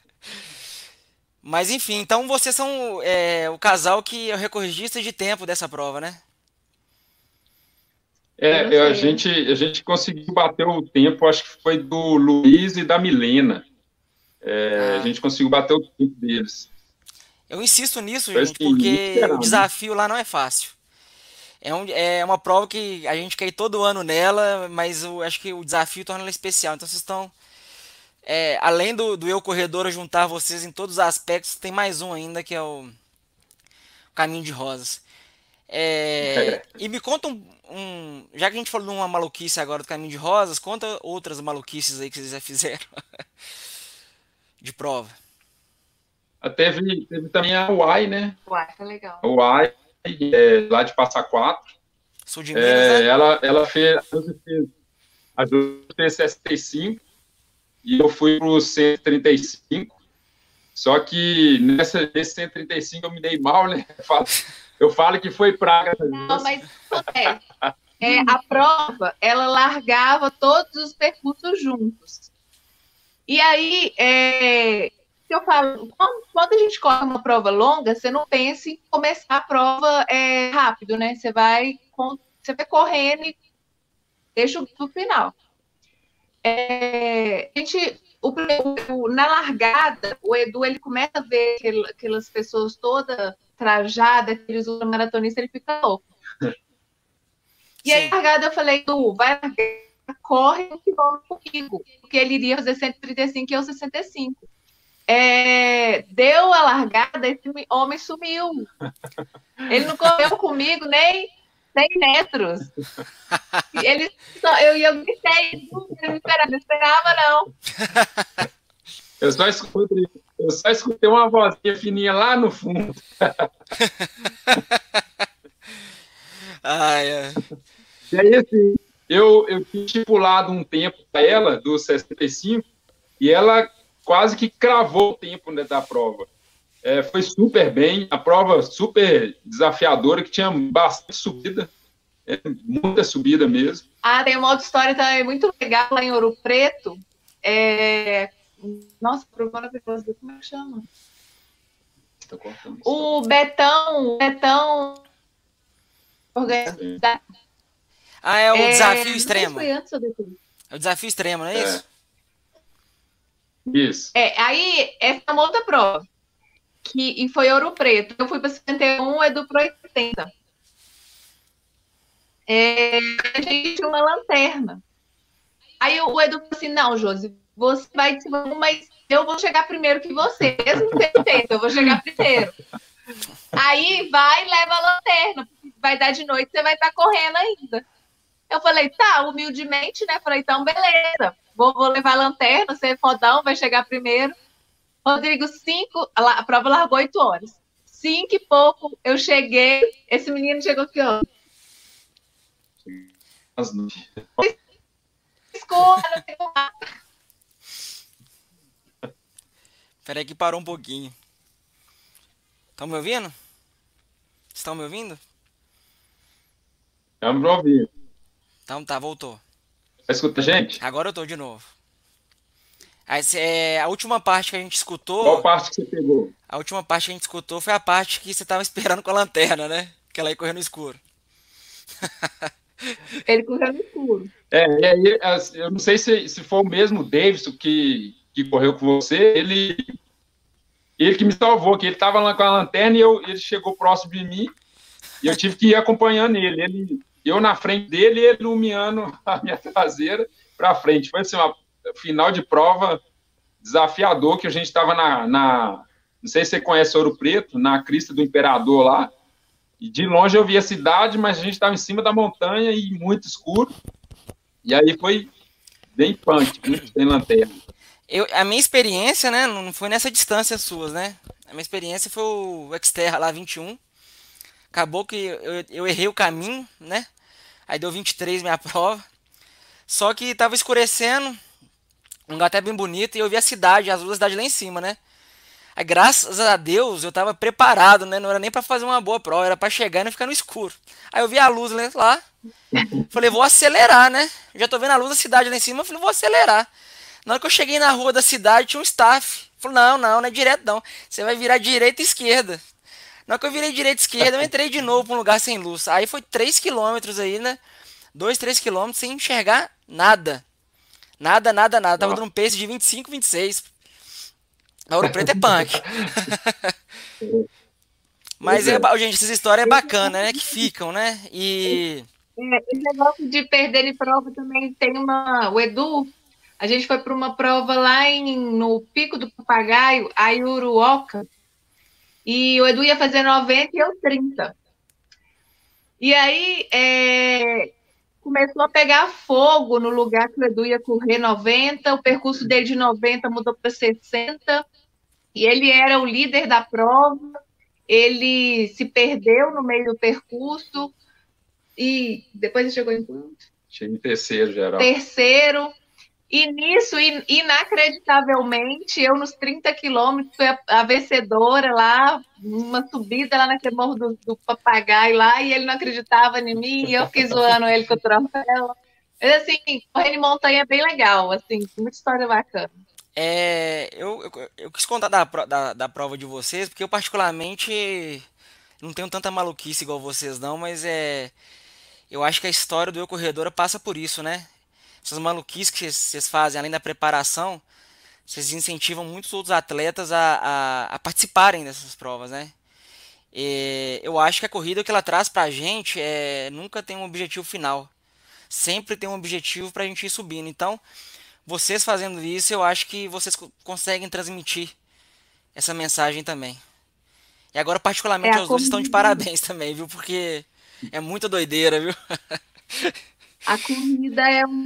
Mas enfim, então vocês são o casal que é o recordista de tempo dessa prova, né? A gente conseguiu bater o tempo, acho que foi do Luiz e da Milena. A gente conseguiu bater o tempo deles. Eu insisto nisso, gente, porque o desafio lá não é fácil. É uma prova que a gente quer ir todo ano nela, mas eu acho que o desafio torna ela especial. Então vocês estão... além do Eu Corredora juntar vocês em todos os aspectos, tem mais um ainda, que é o Caminho de Rosas. E me conta já que a gente falou de uma maluquice agora do Caminho de Rosas, conta outras maluquices aí que vocês já fizeram de prova. Teve também a Uai, né? Uai, foi legal. A Uai, lá de Passa Quatro. Sul de Minas, né? Ela fez a 65 e eu fui pro 135. Só que nesse 135 eu me dei mal, né? Eu falo que foi praga. Não, mas a prova, ela largava todos os percursos juntos. E aí, eu falo, quando a gente corre uma prova longa, você não pensa em começar a prova rápido, né? Você vai correndo e deixa pro final. Na largada, o Edu, ele começa a ver aquelas pessoas todas trajadas, aqueles ultramaratonistas, ele fica louco. E aí, na largada, eu falei, Edu, vai largar corre 1 quilômetro comigo, porque ele iria fazer 135 e eu 65. Deu a largada, esse homem sumiu. Ele não correu comigo nem 100 metros. Eu gritei, não esperava, não. Eu só escutei uma vozinha fininha lá no fundo. E aí, assim, eu tinha estipulado um tempo para ela, dos 65, e ela quase que cravou o tempo, né, da prova. Foi super bem, a prova super desafiadora, que tinha bastante subida, muita subida mesmo. Tem uma outra história também muito legal lá em Ouro Preto. Nossa, prova maravilhosa, como é que chama? O Betão organizado. É o desafio extremo. Foi antes ou depois? É o desafio extremo, não é isso? Isso. Aí, essa é uma outra prova. E foi Ouro Preto. Eu fui para 71, o Edu para 80. A gente tinha uma lanterna. Aí o Edu falou assim, não, Josi, você vai de cima, mas eu vou chegar primeiro que você. Mesmo que você tenta, eu vou chegar primeiro. Aí vai e leva a lanterna, porque vai dar de noite, você vai estar correndo ainda. Eu falei, tá, humildemente, né? Falei, então, beleza. Vou levar a lanterna, você é fodão, vai chegar primeiro. Rodrigo, 5, a prova largou 8 horas. 5 e pouco, eu cheguei, esse menino chegou aqui, ó. Escuro, não tem como. Peraí que parou um pouquinho. Estão me ouvindo? Estão me ouvindo? Estamos ouvindo. Então tá, voltou. Escuta, gente? Agora eu tô de novo. A última parte que a gente escutou... Qual parte que você pegou? A última parte que a gente escutou foi a parte que você tava esperando com a lanterna, né? Que ela ia correr no escuro. Ele correu no escuro. Eu não sei se foi o mesmo Davidson que correu com você, ele que me salvou, que ele estava lá com a lanterna e ele chegou próximo de mim e eu tive que ir acompanhando ele. Eu na frente dele e ele iluminando a minha traseira para frente. Foi assim, uma final de prova desafiador, que a gente estava não sei se você conhece Ouro Preto, na crista do Imperador lá, e de longe eu vi a cidade, mas a gente estava em cima da montanha e muito escuro, e aí foi bem punk, muito sem lanterna. A minha experiência, né, não foi nessa distância suas, né? A minha experiência foi o Xterra lá 21. Acabou que eu errei o caminho, né? Aí deu 23 minha prova. Só que tava escurecendo, um lugar até bem bonito, e eu vi a cidade, as luzes da cidade lá em cima, né? Aí, graças a Deus, eu tava preparado, né? Não era nem pra fazer uma boa prova, era pra chegar e não ficar no escuro. Aí eu vi a luz lá, falei, vou acelerar, né? Já tô vendo a luz da cidade lá em cima, falei, vou acelerar. Na hora que eu cheguei na rua da cidade, tinha um staff. Falei, não é direto não, você vai virar direita e esquerda. Na hora que eu virei direita e esquerda, eu entrei de novo pra um lugar sem luz. Aí foi 3 km aí, né? 2, 3 km sem enxergar nada. Nada. Tava dando um pace de 25, 26. A Ouro Preto é punk. Mas, gente, essas histórias é bacana, né? Que ficam, né? E... Esse negócio de perder em prova também tem o Edu, a gente foi para uma prova lá no Pico do Papagaio, a Iuruoca, e o Edu ia fazer 90 e eu 30. E aí começou a pegar fogo no lugar que o Edu ia correr 90, o percurso dele de 90 mudou para 60, e ele era o líder da prova, ele se perdeu no meio do percurso, e depois ele chegou em quanto? Cheguei em terceiro, geral. Terceiro. E nisso, inacreditavelmente, eu nos 30 quilômetros fui a vencedora lá, uma subida lá naquele morro do Papagaio lá, e ele não acreditava em mim, e eu fiquei zoando ele com o troféu. Mas assim, correr em montanha é bem legal, assim, muita história bacana. Eu quis contar da prova de vocês, porque eu particularmente não tenho tanta maluquice igual vocês não, mas eu acho que a história do Eu Corredora passa por isso, né? Essas maluquices que vocês fazem, além da preparação, vocês incentivam muitos outros atletas a participarem dessas provas, né? Eu acho que a corrida que ela traz pra gente nunca tem um objetivo final. sempre tem um objetivo para a gente ir subindo. Então, vocês fazendo isso, eu acho que vocês conseguem transmitir essa mensagem também. E agora, É particularmente, a os dois estão de corrida. parabéns também, viu? Porque é muita doideira, viu? A corrida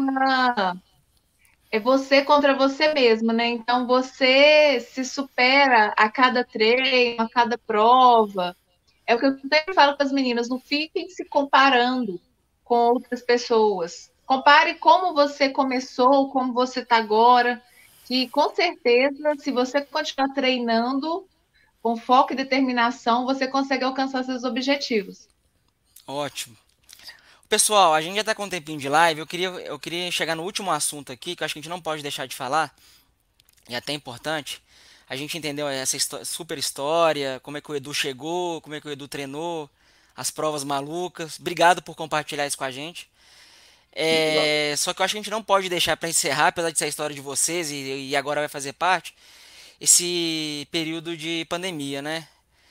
é você contra você mesmo, né? Então você se supera a cada treino, a cada prova. É o que eu sempre falo para as meninas, não fiquem se comparando com outras pessoas. Compare como você começou, como você está agora, que com certeza, se você continuar treinando com foco e determinação, você consegue alcançar seus objetivos. Ótimo. Pessoal, a gente já está com um tempinho de live. Eu queria chegar no último assunto aqui, que eu acho que a gente não pode deixar de falar, e é até importante. A gente entendeu essa super história, como é que o Edu chegou, como é que o Edu treinou, as provas malucas. Obrigado por compartilhar isso com a gente. Só que eu acho que a gente não pode deixar para encerrar, apesar de ser a história de vocês e agora vai fazer parte, esse período de pandemia, né?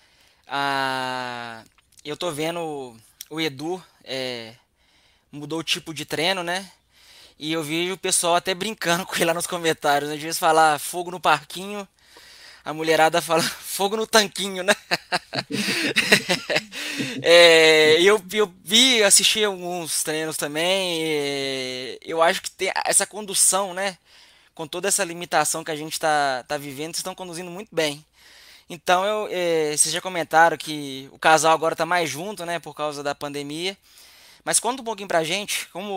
Ah, eu tô vendo o Edu mudou o tipo de treino, né? E eu vi o pessoal até brincando com ele lá nos comentários, né? Às vezes falar fogo no parquinho, a mulherada fala fogo no tanquinho, né? Eu vi, assisti alguns treinos também. Eu acho que tem essa condução, né? Com toda essa limitação que a gente tá vivendo, vocês estão conduzindo muito bem. Então, vocês já comentaram que o casal agora tá mais junto, né? Por causa da pandemia. Mas conta um pouquinho pra gente como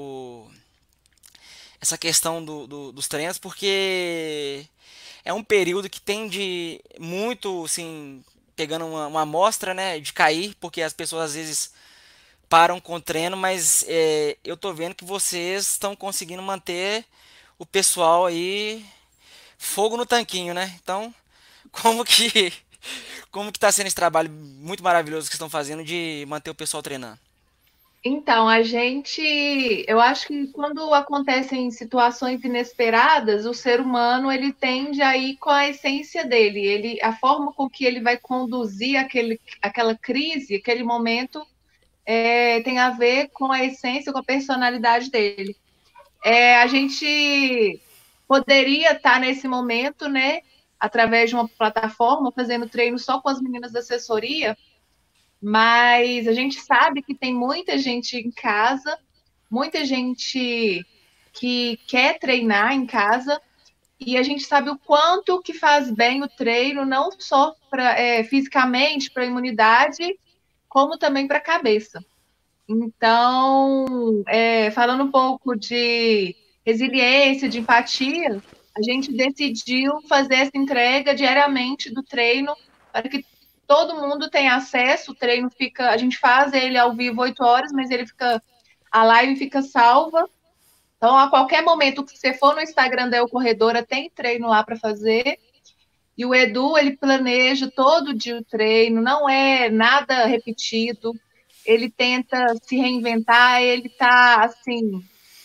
essa questão dos treinos, porque é um período que tende muito, assim, pegando uma amostra, né, de cair, porque as pessoas às vezes param com o treino, mas eu tô vendo que vocês estão conseguindo manter o pessoal aí fogo no tanquinho, né? Então, como que como que tá sendo esse trabalho muito maravilhoso que vocês estão fazendo de manter o pessoal treinando? Então, eu acho que quando acontecem situações inesperadas, o ser humano ele tende a ir com a essência dele, a forma com que ele vai conduzir aquela crise, aquele momento, tem a ver com a essência, com a personalidade dele. A gente poderia estar nesse momento, né, através de uma plataforma, fazendo treino só com as meninas da assessoria, mas a gente sabe que tem muita gente em casa, muita gente que quer treinar em casa, e a gente sabe o quanto que faz bem o treino, não só fisicamente, para a imunidade, como também para a cabeça. Então, falando um pouco de resiliência, de empatia, a gente decidiu fazer essa entrega diariamente do treino para que todo mundo tenha acesso. O treino fica, a gente faz ele ao vivo 8 horas, mas a live fica salva. Então, a qualquer momento que você for no Instagram da El Corredora, tem treino lá para fazer. E o Edu, ele planeja todo dia o treino, não é nada repetido. Ele tenta se reinventar, ele tá assim,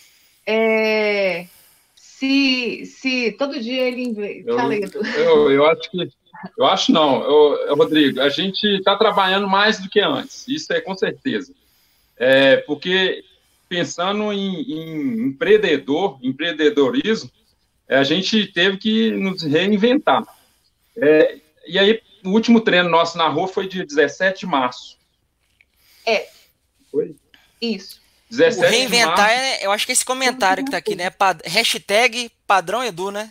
se todo dia ele fala isso. Eu acho não, Rodrigo, a gente está trabalhando mais do que antes, isso é com certeza. Porque pensando em empreendedorismo, a gente teve que nos reinventar. E aí, o último treino nosso na rua foi dia 17 de março. Foi? Isso. 17 o reinventar, eu acho que esse comentário que tá aqui, né? Hashtag padrão Edu, né?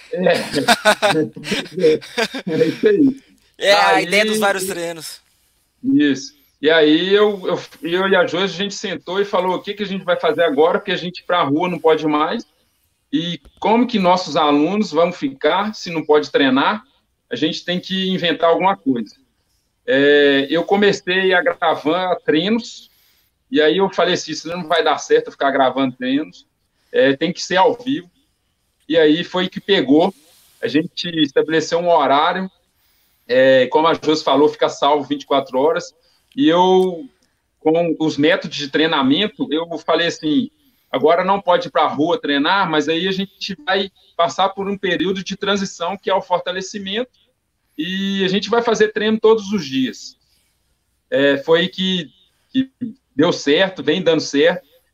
É isso aí. A ideia dos vários treinos. Isso. E aí eu e a Josi, a gente sentou e falou o que a gente vai fazer agora, porque a gente ir para a rua não pode mais, e como que nossos alunos vão ficar se não pode treinar, a gente tem que inventar alguma coisa. Eu comecei a gravar treinos, e aí eu falei assim, isso não vai dar certo ficar gravando treinos, tem que ser ao vivo. E aí foi que pegou, a gente estabeleceu um horário, como a Josi falou, fica salvo 24 horas, e eu, com os métodos de treinamento, eu falei assim, agora não pode ir para a rua treinar, mas aí a gente vai passar por um período de transição, que é o fortalecimento, e a gente vai fazer treino todos os dias. Foi que deu certo, vem dando certo.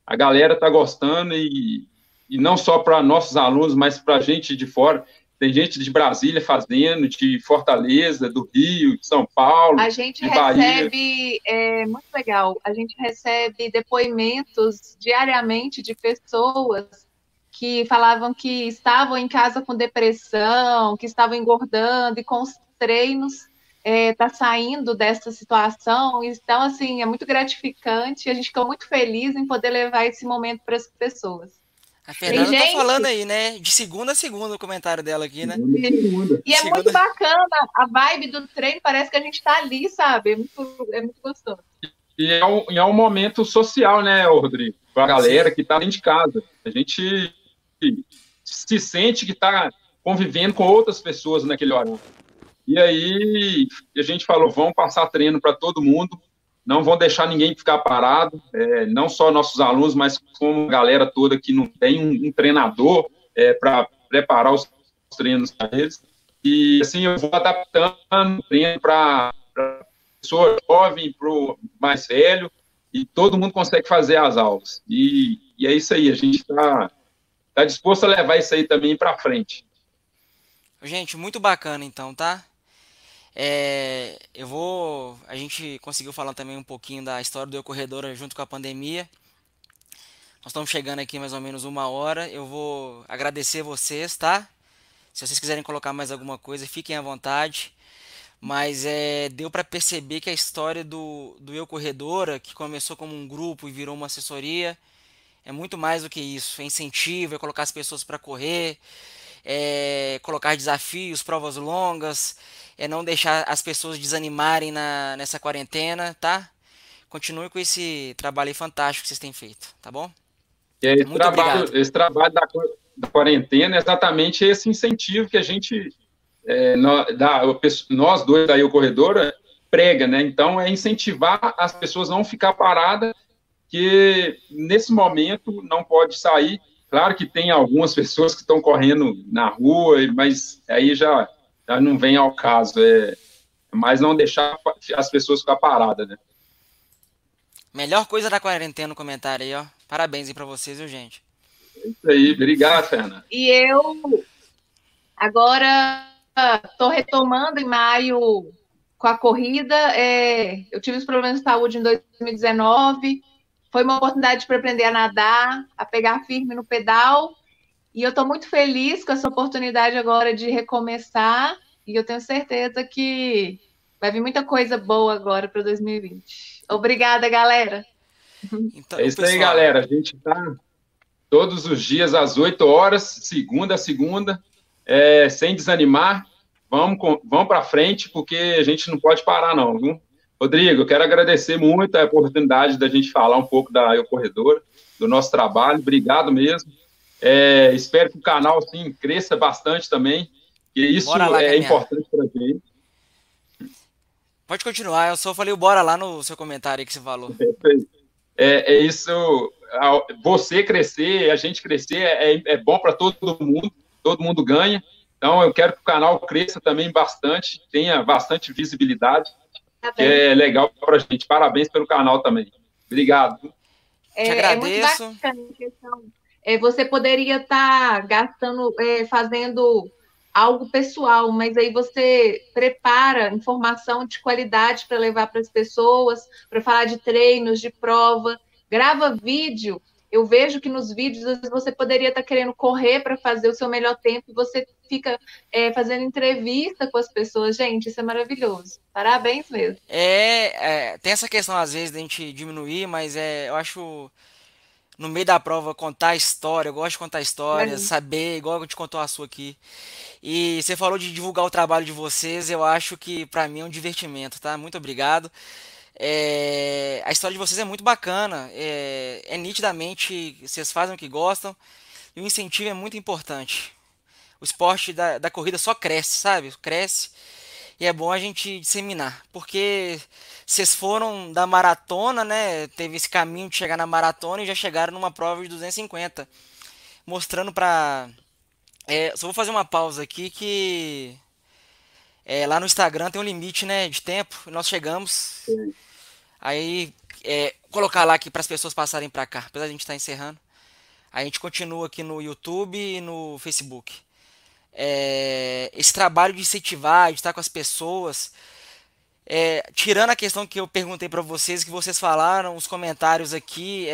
a galera está gostando e não só para nossos alunos, mas para a gente de fora. Tem gente de Brasília fazendo, de Fortaleza, do Rio, de São Paulo, A gente de Bahia. recebe, muito legal, a gente recebe depoimentos diariamente de pessoas que falavam que estavam em casa com depressão, que estavam engordando e com os treinos tá saindo dessa situação. Então, assim, é muito gratificante. A gente fica muito feliz em poder levar esse momento para as pessoas. A Tem Fernanda tá gente. falando aí, né? De segunda a segunda o comentário dela aqui, né? E é muito bacana a vibe do treino, parece que a gente está ali, sabe? É muito gostoso. E é um momento social, né, Rodrigo? Para a galera que está dentro de casa. A gente se sente que está convivendo com outras pessoas naquele horário. E aí a gente falou, vamos passar treino para todo mundo, não vão deixar ninguém ficar parado, não só nossos alunos, mas como a galera toda que não tem um treinador para preparar os treinos para eles. E assim eu vou adaptando o treino para pessoa jovem, para o mais velho, e todo mundo consegue fazer as aulas. E é isso aí, a gente está disposto a levar isso aí também para frente. Gente, muito bacana então, tá? A gente conseguiu falar também um pouquinho da história do Eu Corredora junto com a pandemia. Nós estamos chegando aqui mais ou menos 1 hora. Eu vou agradecer vocês, tá? Se vocês quiserem colocar mais alguma coisa, fiquem à vontade. Mas deu para perceber que a história do Eu Corredora, que começou como um grupo e virou uma assessoria, é muito mais do que isso. É incentivo, é colocar as pessoas para correr, é colocar desafios, provas longas, é não deixar as pessoas desanimarem nessa quarentena, tá? Continue com esse trabalho aí fantástico que vocês têm feito, tá bom? E Muito obrigado. esse trabalho da quarentena é exatamente esse incentivo que a gente, nós dois da Eu Corredora, prega, né? Então, é incentivar as pessoas a não ficar paradas, que nesse momento não pode sair. Claro que tem algumas pessoas que estão correndo na rua, mas aí já não vem ao caso. Mas não deixar as pessoas ficar paradas, né? Melhor coisa da quarentena no comentário aí, ó. Parabéns aí pra vocês, viu, gente? É isso aí, obrigado, Fernanda. E eu agora estou retomando em maio com a corrida. Eu tive os problemas de saúde em 2019. Foi uma oportunidade para aprender a nadar, a pegar firme no pedal. E eu estou muito feliz com essa oportunidade agora de recomeçar. E eu tenho certeza que vai vir muita coisa boa agora para 2020. Obrigada, galera. Então, É isso pessoal, aí, galera. A gente está todos os dias às 8 horas, segunda a segunda, sem desanimar. Vamos para frente, porque a gente não pode parar, não, viu? Rodrigo, eu quero agradecer muito a oportunidade da gente falar um pouco da Eu Corredora, do nosso trabalho. Obrigado mesmo. Espero que o canal assim, cresça bastante também, que isso Bora lá, é caminhar. importante para a gente. Pode continuar, eu só falei o bora lá no seu comentário aí que você falou. Isso, você crescer, a gente crescer, é bom para todo mundo ganha. Então, eu quero que o canal cresça também bastante, tenha bastante visibilidade, que é legal para a gente. Parabéns pelo canal também. Obrigado. Te agradeço. É muito bacana a questão. Você poderia estar gastando, fazendo algo pessoal, mas aí você prepara informação de qualidade para levar para as pessoas, para falar de treinos, de prova, grava vídeo. Eu vejo que nos vídeos às vezes você poderia estar querendo correr para fazer o seu melhor tempo e você fica fazendo entrevista com as pessoas. Gente, isso é maravilhoso. Parabéns mesmo. Tem essa questão às vezes de a gente diminuir, mas eu acho no meio da prova contar a história, eu gosto de contar histórias, saber, igual eu te contou a sua aqui. E você falou de divulgar o trabalho de vocês, eu acho que pra mim é um divertimento, tá? Muito obrigado. A história de vocês é muito bacana, nitidamente vocês fazem o que gostam e o incentivo é muito importante. O esporte da corrida só cresce, sabe? Cresce e é bom a gente disseminar, porque vocês foram da maratona, né? Teve esse caminho de chegar na maratona e já chegaram numa prova de 250, mostrando pra... só vou fazer uma pausa aqui que lá no Instagram tem um limite, né, de tempo. Nós chegamos. Aí colocar lá aqui para as pessoas passarem para cá. Apesar de a gente estar encerrando, a gente continua aqui no YouTube e no Facebook. Esse trabalho de incentivar, de estar com as pessoas, tirando a questão que eu perguntei para vocês, que vocês falaram, os comentários aqui,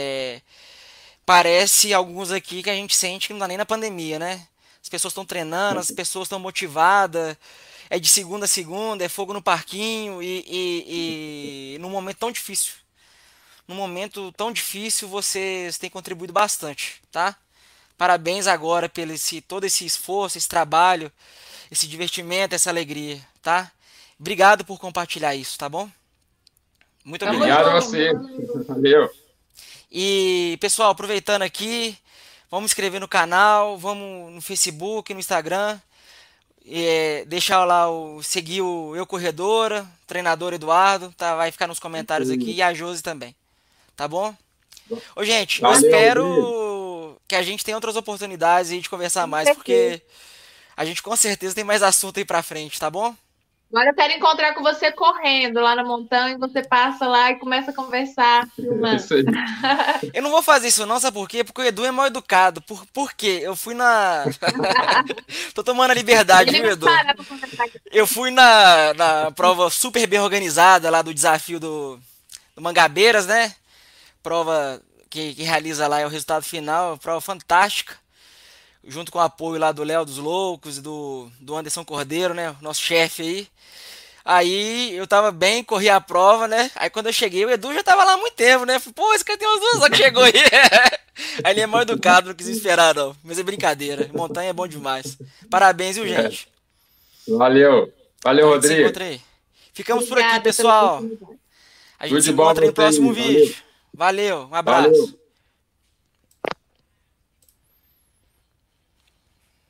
parece alguns aqui que a gente sente que não dá nem na pandemia, né? As pessoas estão treinando, as pessoas estão motivadas, é de segunda a segunda, é fogo no parquinho e num momento tão difícil. Num momento tão difícil, vocês têm contribuído bastante, tá? Parabéns agora pelo todo esse esforço, esse trabalho, esse divertimento, essa alegria, tá? Obrigado por compartilhar isso, tá bom? Muito obrigado. Obrigado a você. Valeu. E, pessoal, aproveitando aqui, vamos inscrever no canal, vamos no Facebook, no Instagram, deixar lá, seguir o Eu Corredora, treinador Eduardo, tá? Vai ficar nos comentários aqui, e a Josi também, tá bom? Ô, gente, eu espero que a gente tenha outras oportunidades aí de conversar mais, porque a gente com certeza tem mais assunto aí pra frente, tá bom? Agora eu quero encontrar com você correndo lá na montanha, você passa lá e começa a conversar, filmando. Isso aí. Eu não vou fazer isso não, sabe por quê? Porque o Edu é mal educado. Por quê? Eu fui na... Tô tomando a liberdade, viu, Edu? Eu fui na prova super bem organizada lá do desafio do Mangabeiras, né? Prova que realiza lá, é o resultado final, prova fantástica. Junto com o apoio lá do Léo dos Loucos e do Anderson Cordeiro, né? Nosso chefe aí. Aí eu tava bem, corri a prova, né? Aí quando eu cheguei, o Edu já tava lá há muito tempo, né? Falei, pô, esse cara tem umas 2 horas que chegou aí. Aí ele é mal educado, não quis esperar, não. Mas é brincadeira. Montanha é bom demais. Parabéns, viu, gente? Valeu. Valeu, Rodrigo. Ficamos por aqui, pessoal. A gente se encontra aí no próximo vídeo. Valeu, um abraço. Valeu.